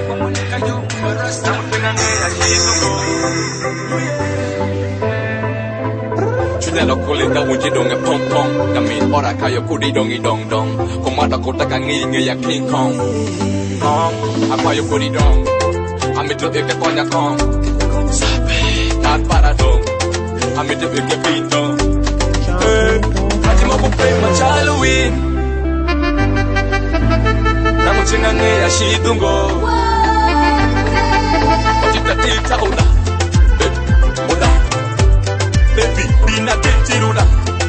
Chunelo kulinda wunji donge pong pong. Kami ora kayo kudi dongi dong dong. Kumada kota kangi ya King Kong. Akayo kudi dong. Amito eke konya kong. Kat para dong. Amito eke pito. Hati mo kumpay Halloween. Namuchingange ya shidungo. Tita una. Una. Baby, bina tetiruna.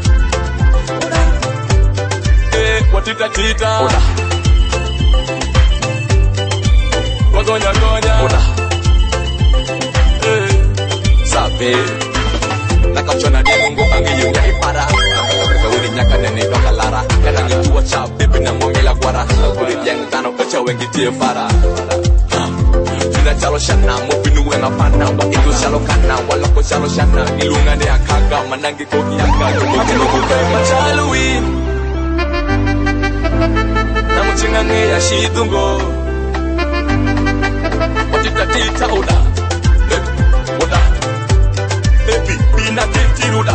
Watita una. Wagonya una. Sabe. Nakachona de mungu angi yunga ipara. Kauli nyaka nene doka lara Kata ngitua cha bibi na mwangi la guara Kuri yang tano kacha wengi tie fara Tuna chalo shana Mupinu wenga pana Wa itu shalo kana Waloko shalo shana Ilunga ne akaga Manangi koki akaga Kukeno kukema chalui Namu chingange ya shidungo Watita tita oda Oda Baby Bina titi oda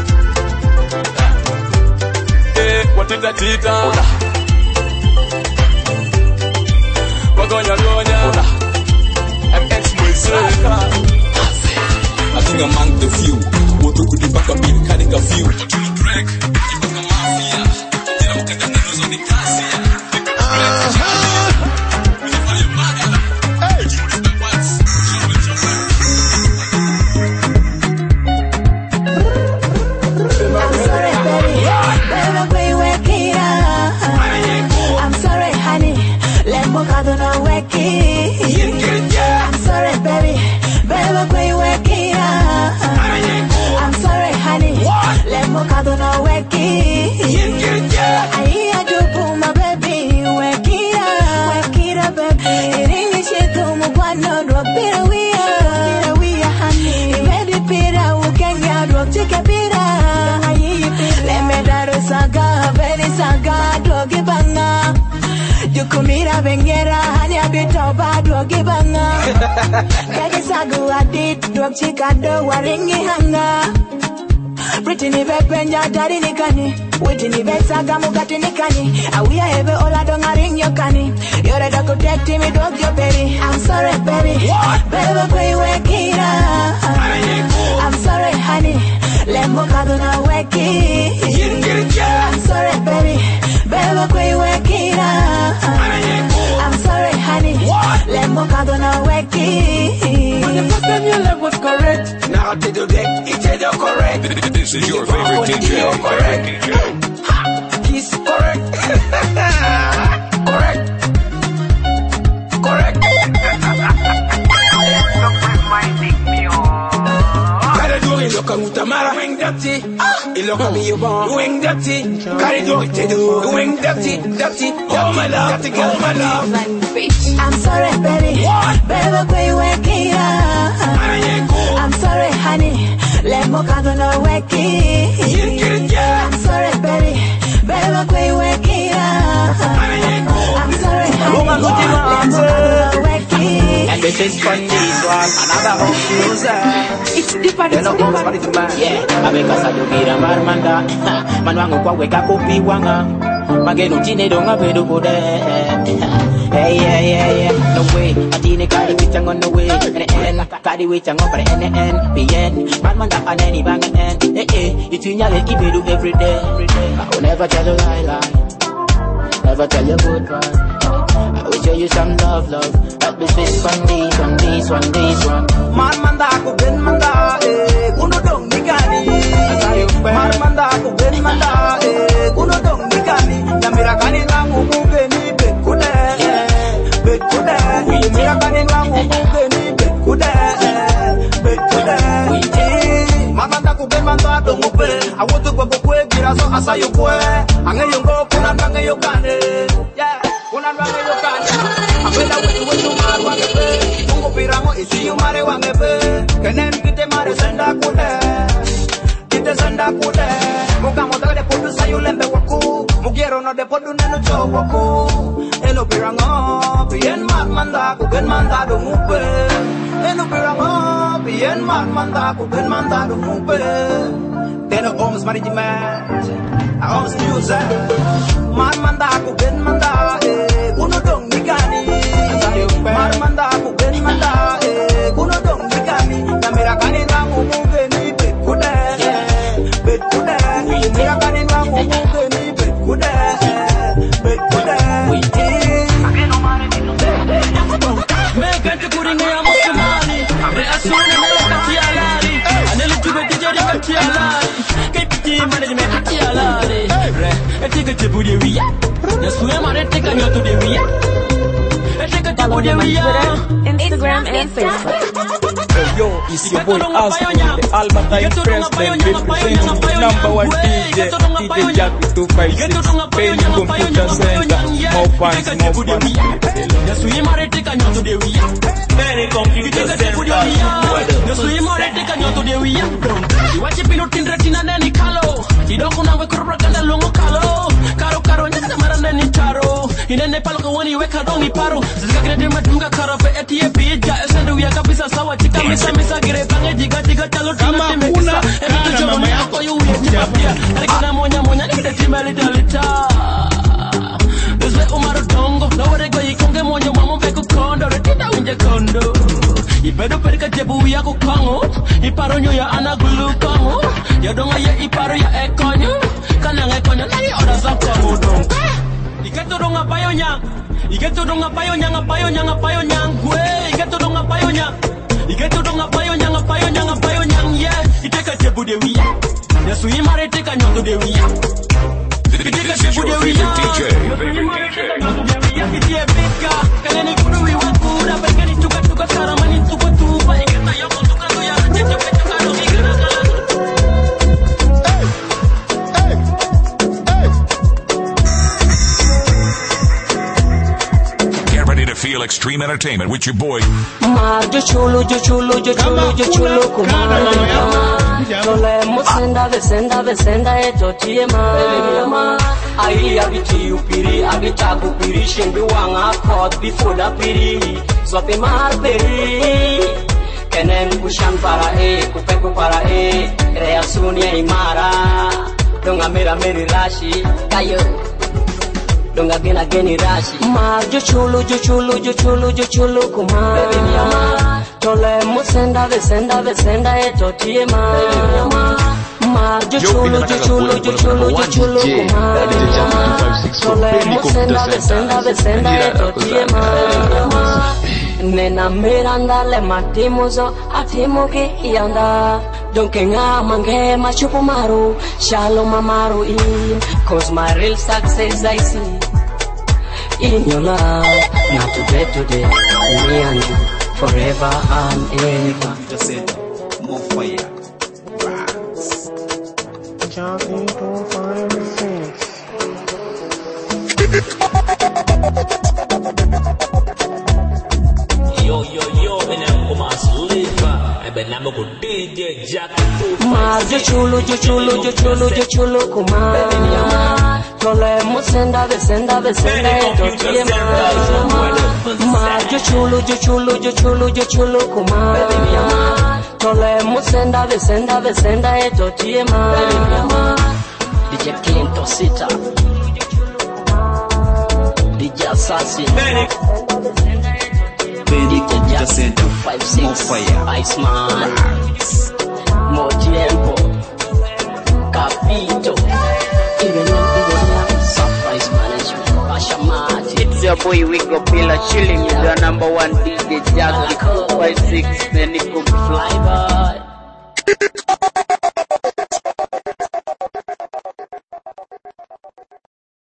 Watita tita oda Wagonya gonya oda MX Mwizeka I think among the few Wotu kudi baka bin cutting a few Tuli break Ibaka mafia Tina wakanda nanuzo ni kasi I'm sorry, baby. Baby, where you working? I'm sorry, honey. Let me go to no working. I hear you boom, my baby. Working, baby. Ring shit to me, one no drop. We are, honey. Baby, Peter, who can get drop? Take a Peter. Let me daro saga, very saga, doggy banga. You come here, bengera, honey, a bit of bad doggy banga. Kaki sagu adit, dog chikado, waringi hanga. Pretty pepenja, daddy nikani. Witty saga mugati nikani. We are ever all I don't ring your canny. You're a dog protect me, dog your baby. I'm sorry, baby. Baby, play wakira. I'm sorry, honey. Let me go to no waki. I'm sorry, baby. Baby, play wakira. I'm sorry, honey. Let me go to no waki. When the first time your love was correct. Now today, it's correct. This is your favorite DJ. Correct. He's correct. Correct. Correct. Iloka mutamara wing dirty, iloka mi yobon wing dirty, carry do it do wing dirty, oh my love, dirty girl my love. I'm sorry, baby, baby, where you working? I'm sorry, honey, let me go to no working. I'm sorry, baby, baby, where you working? I'm sorry, honey, let me go to no working. And this is fun, this one, another home user. It's deeper than yeah, abeka sadukira marmanda manwangu kwa weka kopi wanga mageno tine donga bedo kode yeah no way atine kadi witang on the way and kadi witang on the end bien marmanda anani banga and itunyale ibedu every day I will never tell a lie never tell you goodbye I will show you some love that be sweet from this one marmanda ko ben manda kuno dong nikani marmanda ko ben manda kuno dong nikani yamira kani nangu mugeni bekude yamira kani nangu mugeni bekude marmanda ko ben manda dong upe awotu kwa kwe giraso asayo kwe angeyongo kuna nangeyo kane yeah kuna nangeyo kane apenda wetu marwa ngebe mungu piramo isiyo mare wangebe kenen kite mare senda kude muka motaka de podu sayo lembe waku mugiero no de podu neno cho waku elo pirango bien manda ku gen manda do mupe elo pirango bien manda ku gen manda do mupe teno homes management a homes music manda ku gen manda kuno dong nikani manda ku gen manda kuno dong nikani kamera kani nangu mugeni bekude mira kani nangu mugeni bekude ageno mare dino meka tukuringa ya mosmani reasuna mela katialari anele tube dijeri katialari kepiti management katialari etika tebudi wiya yasuya mare tika nyoto de wiya etika tebudi wiya Instagram and Facebook. yo, it's your boy Aston, the Albertine President, representing the #1 DJ Jackie 256, Penny Computer Center, more fans. The swim are taking you to the wheel. Penny Computer Center, the swim are taking you to the wheel. You watch it in retina and any color. You don't know we could rock and a long color. Caro, just a man and taro. In a Nepal, when you wake up on the paro, the second Matunga Carafe at the Pija, and we are Capisa Sawa, Chica, Missa, Gire, Diga, Talotama, and the Jomayako, you will be up here. I can ammonia, the Timalita. There's where Omar Tongo, nobody go, you can get one, your mama back a condo, the Tita in the condo. You better put a Jabu Yako Congo, Iparonyo, Anagulu Congo, you don't know your Iparo, your Econyo, Kananga, others are Congo. You get to Donga Payonya, you get to Donga Payonya, way, you get to Donga Payonya, you get to Donga Payonya, yeah, you take a Jabu de Via, the swim are taken to the Via. This is your favorite DJ. Get ready to feel extreme entertainment with your boy. Senda eto tiema ai abiti upiri abita kupiri shimbi wanga caught before the piri so pe mar peri kenen kushan para kupeku para reasunia imara donga mera meri rashi kayo donga geni rashi marjo chulu kuma baby mama tole musenda vesenda eto tiema Marjo chulu kuma Tole musenda vesenda eto tiema Nena miranda le matimuzo atimuki ianda Donke nga mange machupu maru Shalom amaru in Cause my real success I see in your love Not today Me and you forever and ever Just said more fire Jumping to find the Yo, and I'm going to live. And then I'm going to DJ Jackie. Marjo chulu kuma Tole musenda vesenda eto tiema Marjo chulu kuma Tole musenda vesenda eto tiema DJ Clinton Sita DJ Assassin Penny Computer Center, more fire, Iceman, more tiempo, Capito, even surprise management, Pashamati. It's your boy Wigo Pillar chilling with the #1 DJ Jackie 256 Penny Computer. Fly by.